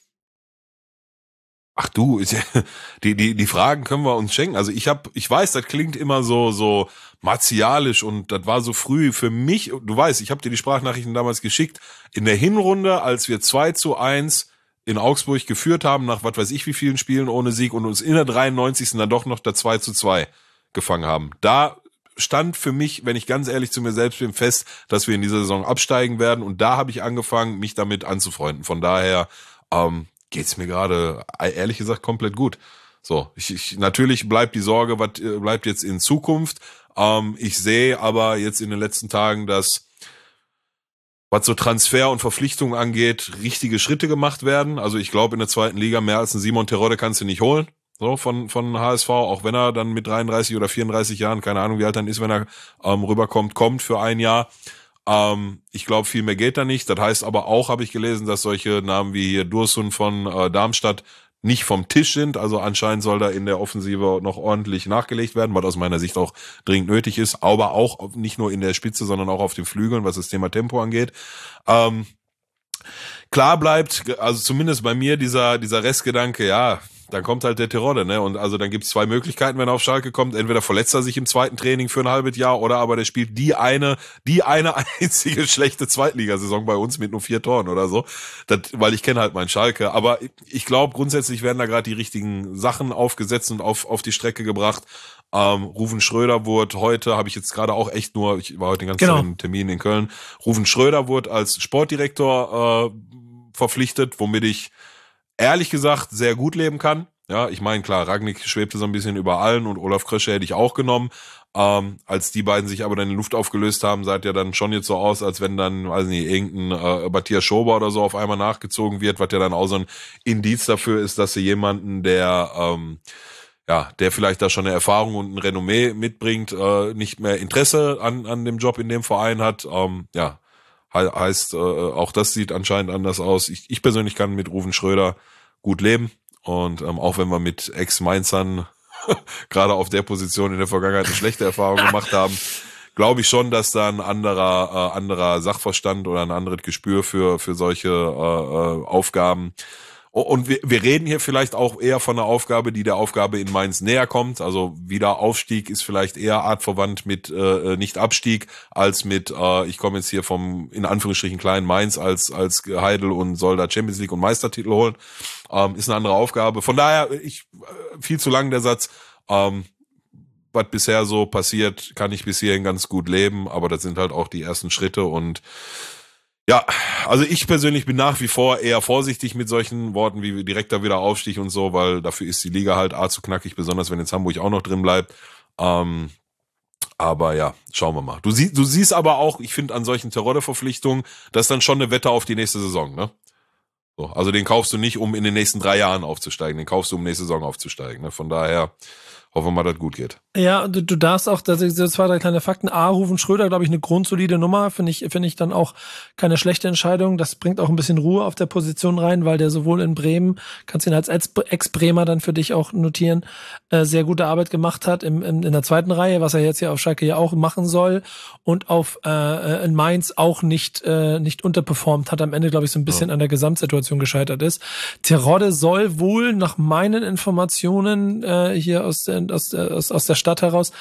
Ach du, ist ja- die die die Fragen können wir uns schenken. Also ich habe, ich weiß, das klingt immer so so martialisch und das war so früh für mich. Du weißt, ich habe dir die Sprachnachrichten damals geschickt in der Hinrunde, als wir zwei zu eins in Augsburg geführt haben nach was weiß ich wie vielen Spielen ohne Sieg und uns in der dreiundneunzigsten dann doch noch der zwei zu zwei gefangen haben. Da stand für mich, wenn ich ganz ehrlich zu mir selbst bin, fest, dass wir in dieser Saison absteigen werden und da habe ich angefangen, mich damit anzufreunden. Von daher ähm, geht's mir gerade ehrlich gesagt komplett gut. So, ich, ich natürlich bleibt die Sorge, was äh, bleibt jetzt in Zukunft. Ähm, ich sehe aber jetzt in den letzten Tagen, dass was so Transfer und Verpflichtungen angeht, richtige Schritte gemacht werden. Also ich glaube, in der zweiten Liga mehr als einen Simon Terodde kannst du nicht holen. So, von, von H S V, auch wenn er dann mit dreiunddreißig oder vierunddreißig Jahren, keine Ahnung, wie alt dann ist, wenn er ähm, rüberkommt, kommt für ein Jahr. Ähm, ich glaube, viel mehr geht da nicht. Das heißt aber auch, habe ich gelesen, dass solche Namen wie hier Dursun von äh, Darmstadt nicht vom Tisch sind. Also anscheinend soll da in der Offensive noch ordentlich nachgelegt werden, was aus meiner Sicht auch dringend nötig ist. Aber auch nicht nur in der Spitze, sondern auch auf den Flügeln, was das Thema Tempo angeht. Ähm, klar bleibt, also zumindest bei mir, dieser dieser Restgedanke, ja, dann kommt halt der Terodde, ne? Und also dann gibt's zwei Möglichkeiten, wenn er auf Schalke kommt. Entweder verletzt er sich im zweiten Training für ein halbes Jahr oder aber der spielt die eine, die eine einzige schlechte Zweitligasaison bei uns mit nur vier Toren oder so. Das, weil ich kenne halt meinen Schalke. Aber ich glaube, grundsätzlich werden da gerade die richtigen Sachen aufgesetzt und auf, auf die Strecke gebracht. Ähm, Ruven Schröder wurde heute, habe ich jetzt gerade auch echt nur, ich war heute den ganzen Genau. Tag in Termin in Köln, Ruven Schröder wurde als Sportdirektor äh, verpflichtet, womit ich ehrlich gesagt sehr gut leben kann. Ja, ich meine, klar, Rangnick schwebte so ein bisschen über allen und Olaf Krösche hätte ich auch genommen. Ähm, als die beiden sich aber dann in die Luft aufgelöst haben, sah es ja dann schon jetzt so aus, als wenn dann, weiß nicht, irgendein äh, Matthias Schober oder so auf einmal nachgezogen wird, was ja dann auch so ein Indiz dafür ist, dass sie jemanden, der ähm, ja, der vielleicht da schon eine Erfahrung und ein Renommee mitbringt, äh, nicht mehr Interesse an an dem Job in dem Verein hat. Ähm, ja, he- heißt, äh, auch das sieht anscheinend anders aus. Ich, ich persönlich kann mit Ruven Schröder gut leben und ähm, auch wenn wir mit Ex-Mainzern gerade auf der Position in der Vergangenheit eine schlechte Erfahrung gemacht haben, glaube ich schon, dass da ein anderer äh, anderer Sachverstand oder ein anderes Gespür für für solche äh, äh, Aufgaben. Und wir, wir reden hier vielleicht auch eher von einer Aufgabe, die der Aufgabe in Mainz näher kommt. Also wieder Aufstieg ist vielleicht eher artverwandt mit äh, nicht Abstieg als mit äh, ich komme jetzt hier vom in Anführungsstrichen kleinen Mainz als als Heidel und soll da Champions League und Meistertitel holen. Ähm, ist eine andere Aufgabe. Von daher ich äh, viel zu lang der Satz. Ähm, was bisher so passiert, kann ich bis hierhin ganz gut leben, aber das sind halt auch die ersten Schritte und ja, also ich persönlich bin nach wie vor eher vorsichtig mit solchen Worten wie direkter Wiederaufstieg und so, weil dafür ist die Liga halt a zu knackig, besonders wenn jetzt Hamburg auch noch drin bleibt. Ähm, aber ja, schauen wir mal. Du siehst, du siehst aber auch, ich finde an solchen Terodde-Verpflichtungen, das ist dann schon eine Wette auf die nächste Saison, ne? So, also den kaufst du nicht, um in den nächsten drei Jahren aufzusteigen, den kaufst du, um nächste Saison aufzusteigen. Ne? Von daher Hoffen wir mal, dass es gut geht. Ja, du, du darfst auch, das sind zwei, drei kleine Fakten. A, Rufen Schröder, glaube ich, eine grundsolide Nummer. Finde ich, finde ich dann auch keine schlechte Entscheidung. Das bringt auch ein bisschen Ruhe auf der Position rein, weil der sowohl in Bremen, kannst ihn als Ex-Bremer dann für dich auch notieren, äh, sehr gute Arbeit gemacht hat im, in, in der zweiten Reihe, was er jetzt hier auf Schalke ja auch machen soll. Und auf äh, in Mainz auch nicht äh, nicht unterperformt hat, am Ende, glaube ich, so ein bisschen ja. an der Gesamtsituation gescheitert ist. Terodde soll wohl nach meinen Informationen äh, hier aus der, aus, aus, aus der Stadt heraus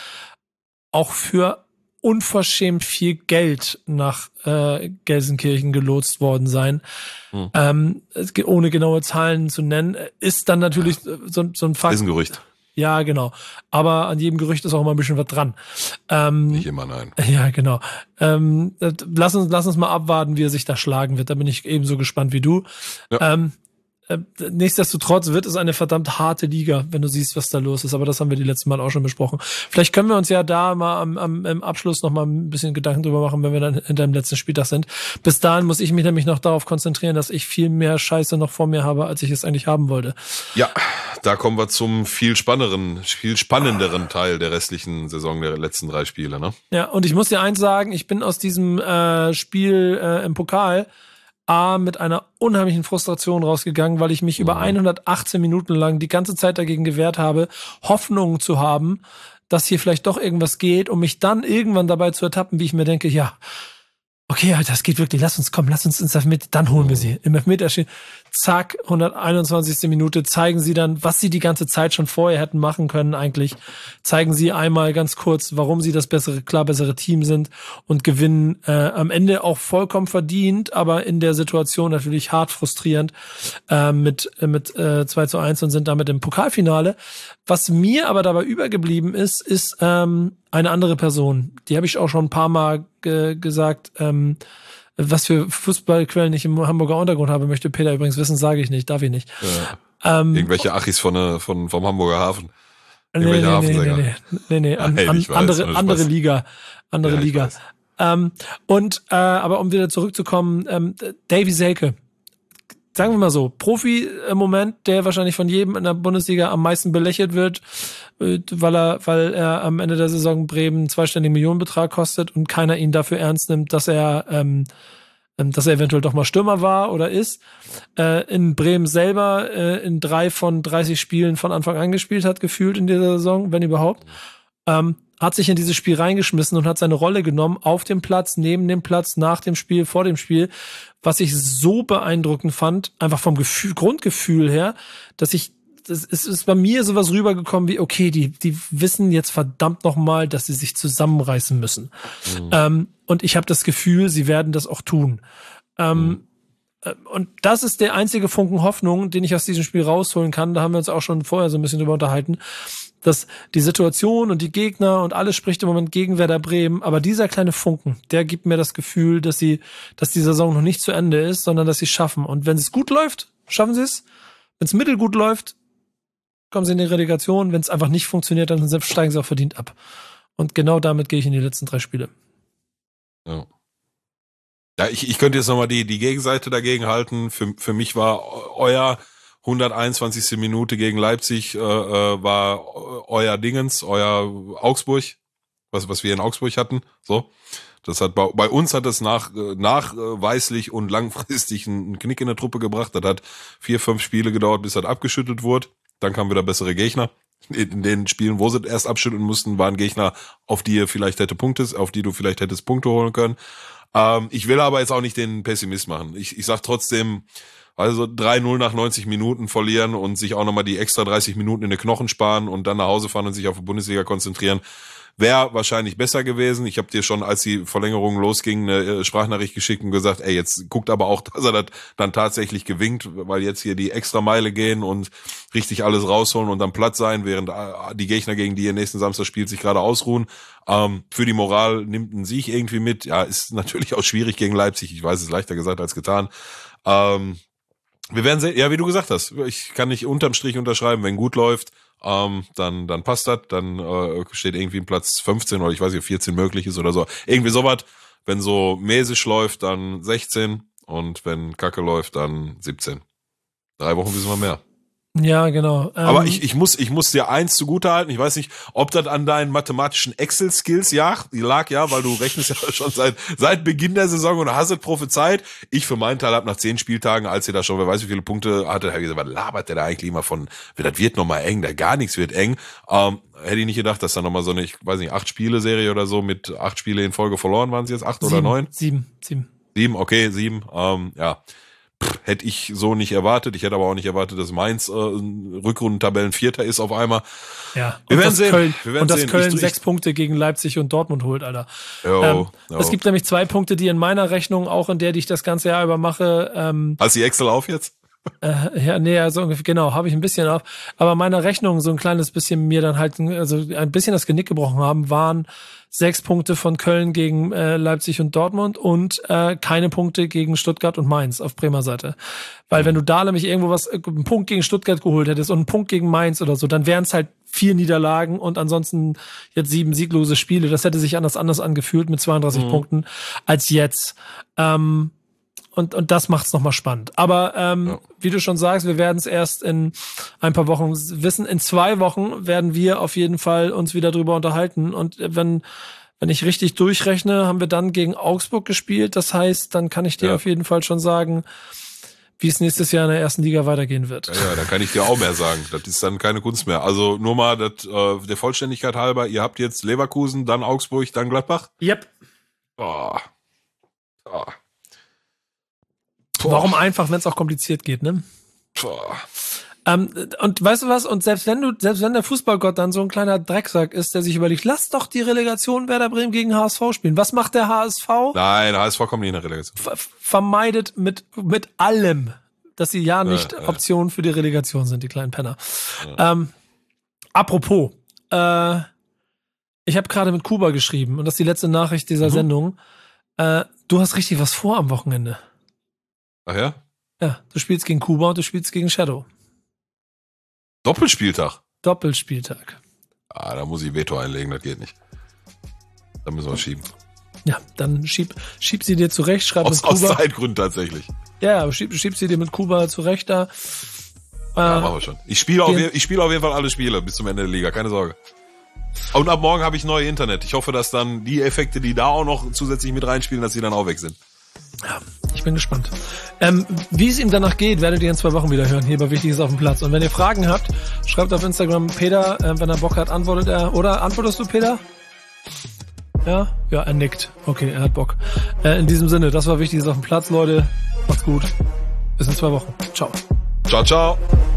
auch für unverschämt viel Geld nach äh, Gelsenkirchen gelotst worden sein. Hm. Ähm, ohne genaue Zahlen zu nennen, ist dann natürlich ja. so, so ein Fakt. Ist ein Gerücht. Ja, genau. Aber an jedem Gerücht ist auch immer ein bisschen was dran. Ähm, Nicht immer, nein. Ja, genau. Ähm, lass uns, lass uns mal abwarten, wie er sich da schlagen wird. Da bin ich ebenso gespannt wie du. Ja. Ähm, Nichtsdestotrotz wird es eine verdammt harte Liga, wenn du siehst, was da los ist. Aber das haben wir die letzten Mal auch schon besprochen. Vielleicht können wir uns ja da mal am, am im Abschluss noch mal ein bisschen Gedanken drüber machen, wenn wir dann hinter dem letzten Spieltag sind. Bis dahin muss ich mich nämlich noch darauf konzentrieren, dass ich viel mehr Scheiße noch vor mir habe, als ich es eigentlich haben wollte. Ja, da kommen wir zum viel spannenderen, viel spannenderen Teil der restlichen Saison der letzten drei Spiele, ne? Ja, und ich muss dir eins sagen, ich bin aus diesem äh, Spiel äh, im Pokal A, mit einer unheimlichen Frustration rausgegangen, weil ich mich mhm. über hundertachtzehn Minuten lang die ganze Zeit dagegen gewehrt habe, Hoffnungen zu haben, dass hier vielleicht doch irgendwas geht, um mich dann irgendwann dabei zu ertappen, wie ich mir denke, ja, okay, Alter, das geht wirklich, lass uns kommen, lass uns ins Elfmeter, dann holen wir sie. Im Elfmeterschießen, zack, hunderteinundzwanzigste Minute, zeigen sie dann, was sie die ganze Zeit schon vorher hätten machen können eigentlich. Zeigen sie einmal ganz kurz, warum sie das bessere, klar bessere Team sind und gewinnen äh, am Ende auch vollkommen verdient, aber in der Situation natürlich hart frustrierend äh, mit mit äh, zwei zu eins und sind damit im Pokalfinale. Was mir aber dabei übergeblieben ist, ist ähm, eine andere Person. Die habe ich auch schon ein paar Mal ge- gesagt, ähm, was für Fußballquellen ich im Hamburger Untergrund habe, möchte Peter übrigens wissen, sage ich nicht, darf ich nicht. Ja. Ähm, Irgendwelche Achis von, von, vom Hamburger Hafen. Nee, nee, nee, nee, nee, nee, nee, an, an, weiß, andere, andere Liga, andere ja, Liga. Ähm, und, äh, aber um wieder zurückzukommen, ähm, Davy Selke, sagen wir mal so, Profi im Moment, der wahrscheinlich von jedem in der Bundesliga am meisten belächelt wird, weil er, weil er am Ende der Saison Bremen einen zweistelligen Millionenbetrag kostet und keiner ihn dafür ernst nimmt, dass er, ähm, dass er eventuell doch mal Stürmer war oder ist. Äh, in Bremen selber äh, in drei von dreißig Spielen von Anfang an gespielt hat, gefühlt in dieser Saison, wenn überhaupt. Ähm, hat sich in dieses Spiel reingeschmissen und hat seine Rolle genommen, auf dem Platz, neben dem Platz, nach dem Spiel, vor dem Spiel, was ich so beeindruckend fand, einfach vom Gefühl, Grundgefühl her, dass ich, es ist bei mir sowas rübergekommen wie, okay, die, die wissen jetzt verdammt nochmal, dass sie sich zusammenreißen müssen. Mhm. Ähm, und ich habe das Gefühl, sie werden das auch tun. Ähm, mhm. Und das ist der einzige Funken Hoffnung, den ich aus diesem Spiel rausholen kann. Da haben wir uns auch schon vorher so ein bisschen drüber unterhalten, dass die Situation und die Gegner und alles spricht im Moment gegen Werder Bremen, aber dieser kleine Funken, der gibt mir das Gefühl, dass sie, dass die Saison noch nicht zu Ende ist, sondern dass sie es schaffen. Und wenn es gut läuft, schaffen sie es. Wenn es mittelgut läuft, kommen sie in die Relegation. Wenn es einfach nicht funktioniert, dann steigen sie auch verdient ab. Und genau damit gehe ich in die letzten drei Spiele. Ja. Ja, ich, ich könnte jetzt nochmal die, die Gegenseite dagegen halten. Für, für mich war euer hunderteinundzwanzigste Minute gegen Leipzig äh, war euer Dingens, euer Augsburg, was, was wir in Augsburg hatten. So, das hat bei, bei uns hat es nach, nachweislich und langfristig einen Knick in der Truppe gebracht. Das hat vier, fünf Spiele gedauert, bis das abgeschüttelt wurde. Dann kamen wieder bessere Gegner. In den Spielen, wo sie erst abschütteln mussten, waren Gegner, auf die ihr vielleicht hätte Punkte, auf die du vielleicht hättest Punkte holen können. Ähm, ich will aber jetzt auch nicht den Pessimist machen. Ich, ich sag trotzdem, also drei null nach neunzig Minuten verlieren und sich auch nochmal die extra dreißig Minuten in den Knochen sparen und dann nach Hause fahren und sich auf die Bundesliga konzentrieren, wäre wahrscheinlich besser gewesen. Ich habe dir schon, als die Verlängerung losging, eine Sprachnachricht geschickt und gesagt, ey, jetzt guckt aber auch, dass er das dann tatsächlich gewinkt, weil jetzt hier die extra Meile gehen und richtig alles rausholen und dann platt sein, während die Gegner, gegen die ihr nächsten Samstag spielt, sich gerade ausruhen. Ähm, für die Moral nimmt ein Sieg irgendwie mit. Ja, ist natürlich auch schwierig gegen Leipzig. Ich weiß, es ist leichter gesagt als getan. Ähm, wir werden sehen, ja, wie du gesagt hast, ich kann nicht unterm Strich unterschreiben, wenn gut läuft, ähm, dann dann passt das, dann äh, steht irgendwie ein Platz fünfzehn oder ich weiß nicht, ob vierzehn möglich ist oder so. Irgendwie sowas. Wenn so mäßig läuft, dann sechzehn und wenn Kacke läuft, dann siebzehn. Drei Wochen wissen wir mehr. Ja, genau. Ähm, Aber ich, ich muss, ich muss dir eins zugutehalten. Ich weiß nicht, ob das an deinen mathematischen Excel-Skills lag, lag, ja, weil du rechnest ja schon seit, seit Beginn der Saison und hast es prophezeit. Ich für meinen Teil habe nach zehn Spieltagen, als ihr da schon, wer weiß wie viele Punkte hatte, habe ich gesagt, was labert der da eigentlich immer von, das wird nochmal eng, da gar nichts wird eng. Ähm, hätte ich nicht gedacht, dass da nochmal so eine, ich weiß nicht, acht Spiele-Serie oder so mit acht Spiele in Folge verloren waren es jetzt, acht sieben, oder neun? Sieben, sieben. Sieben, okay, sieben, ähm, ja. Pff, hätte ich so nicht erwartet. Ich hätte aber auch nicht erwartet, dass Mainz äh, Rückrundentabellenvierter ist auf einmal. Ja, wir und werden dass sehen. Köln, wir werden und dass sehen. Köln ich, sechs ich, Punkte gegen Leipzig und Dortmund holt, Alter. Jo, ähm, jo. Es gibt nämlich zwei Punkte, die in meiner Rechnung, auch in der, die ich das ganze Jahr über mache. Ähm, Hast du die Excel auf jetzt? Äh, ja, nee, also ungefähr, genau, habe ich ein bisschen auf. Aber meiner Rechnung so ein kleines bisschen mir dann halt, also ein bisschen das Genick gebrochen haben, waren sechs Punkte von Köln gegen äh, Leipzig und Dortmund und äh, keine Punkte gegen Stuttgart und Mainz auf Bremer Seite. Weil wenn du da nämlich irgendwo was, einen Punkt gegen Stuttgart geholt hättest und einen Punkt gegen Mainz oder so, dann wären es halt vier Niederlagen und ansonsten jetzt sieben sieglose Spiele. Das hätte sich anders anders angefühlt mit zweiunddreißig mhm. Punkten als jetzt. Ähm, Und, und das macht's nochmal spannend. Aber ähm, ja. wie du schon sagst, wir werden es erst in ein paar Wochen wissen. In zwei Wochen werden wir auf jeden Fall uns wieder drüber unterhalten. Und wenn wenn ich richtig durchrechne, haben wir dann gegen Augsburg gespielt. Das heißt, dann kann ich dir ja. auf jeden Fall schon sagen, wie es nächstes Jahr in der ersten Liga weitergehen wird. Ja, ja, da kann ich dir auch mehr sagen. Das ist dann keine Kunst mehr. Also nur mal das, äh, der Vollständigkeit halber, ihr habt jetzt Leverkusen, dann Augsburg, dann Gladbach? Yep. Oh. Oh. Boah. Warum einfach, wenn es auch kompliziert geht, ne? Ähm, und weißt du was? Und selbst wenn du, selbst wenn der Fußballgott dann so ein kleiner Drecksack ist, der sich überlegt, lass doch die Relegation Werder Bremen gegen H S V spielen. Was macht der H S V? Nein, der H S V kommt nicht in der Relegation. Ver- vermeidet mit mit allem, dass sie ja nicht äh, äh. Optionen für die Relegation sind, die kleinen Penner. Ja. Ähm, apropos, äh, ich habe gerade mit Kuba geschrieben und das ist die letzte Nachricht dieser mhm. Sendung. Äh, du hast richtig was vor am Wochenende. Ach ja? Ja, du spielst gegen Kuba und du spielst gegen Shadow. Doppelspieltag? Doppelspieltag. Ah, da muss ich Veto einlegen, das geht nicht. Da müssen wir schieben. Ja, dann schieb, schieb sie dir zurecht, schreib aus, mit Kuba. Aus Zeitgründen tatsächlich. Ja, schieb, schieb sie dir mit Kuba zurecht da. Ja, äh, machen wir schon. Ich spiele auf, ich spiele auf jeden Fall alle Spiele bis zum Ende der Liga, keine Sorge. Und ab morgen habe ich neue Internet. Ich hoffe, dass dann die Effekte, die da auch noch zusätzlich mit reinspielen, dass die dann auch weg sind. Ja, ich bin gespannt. Ähm, wie es ihm danach geht, werdet ihr in zwei Wochen wieder hören, hier bei Wichtiges auf dem Platz. Und wenn ihr Fragen habt, schreibt auf Instagram Peter, äh, wenn er Bock hat, antwortet er. Oder antwortest du, Peter? Ja? Ja, er nickt. Okay, er hat Bock. Äh, in diesem Sinne, das war Wichtiges auf dem Platz, Leute. Macht's gut. Bis in zwei Wochen. Ciao. Ciao, ciao.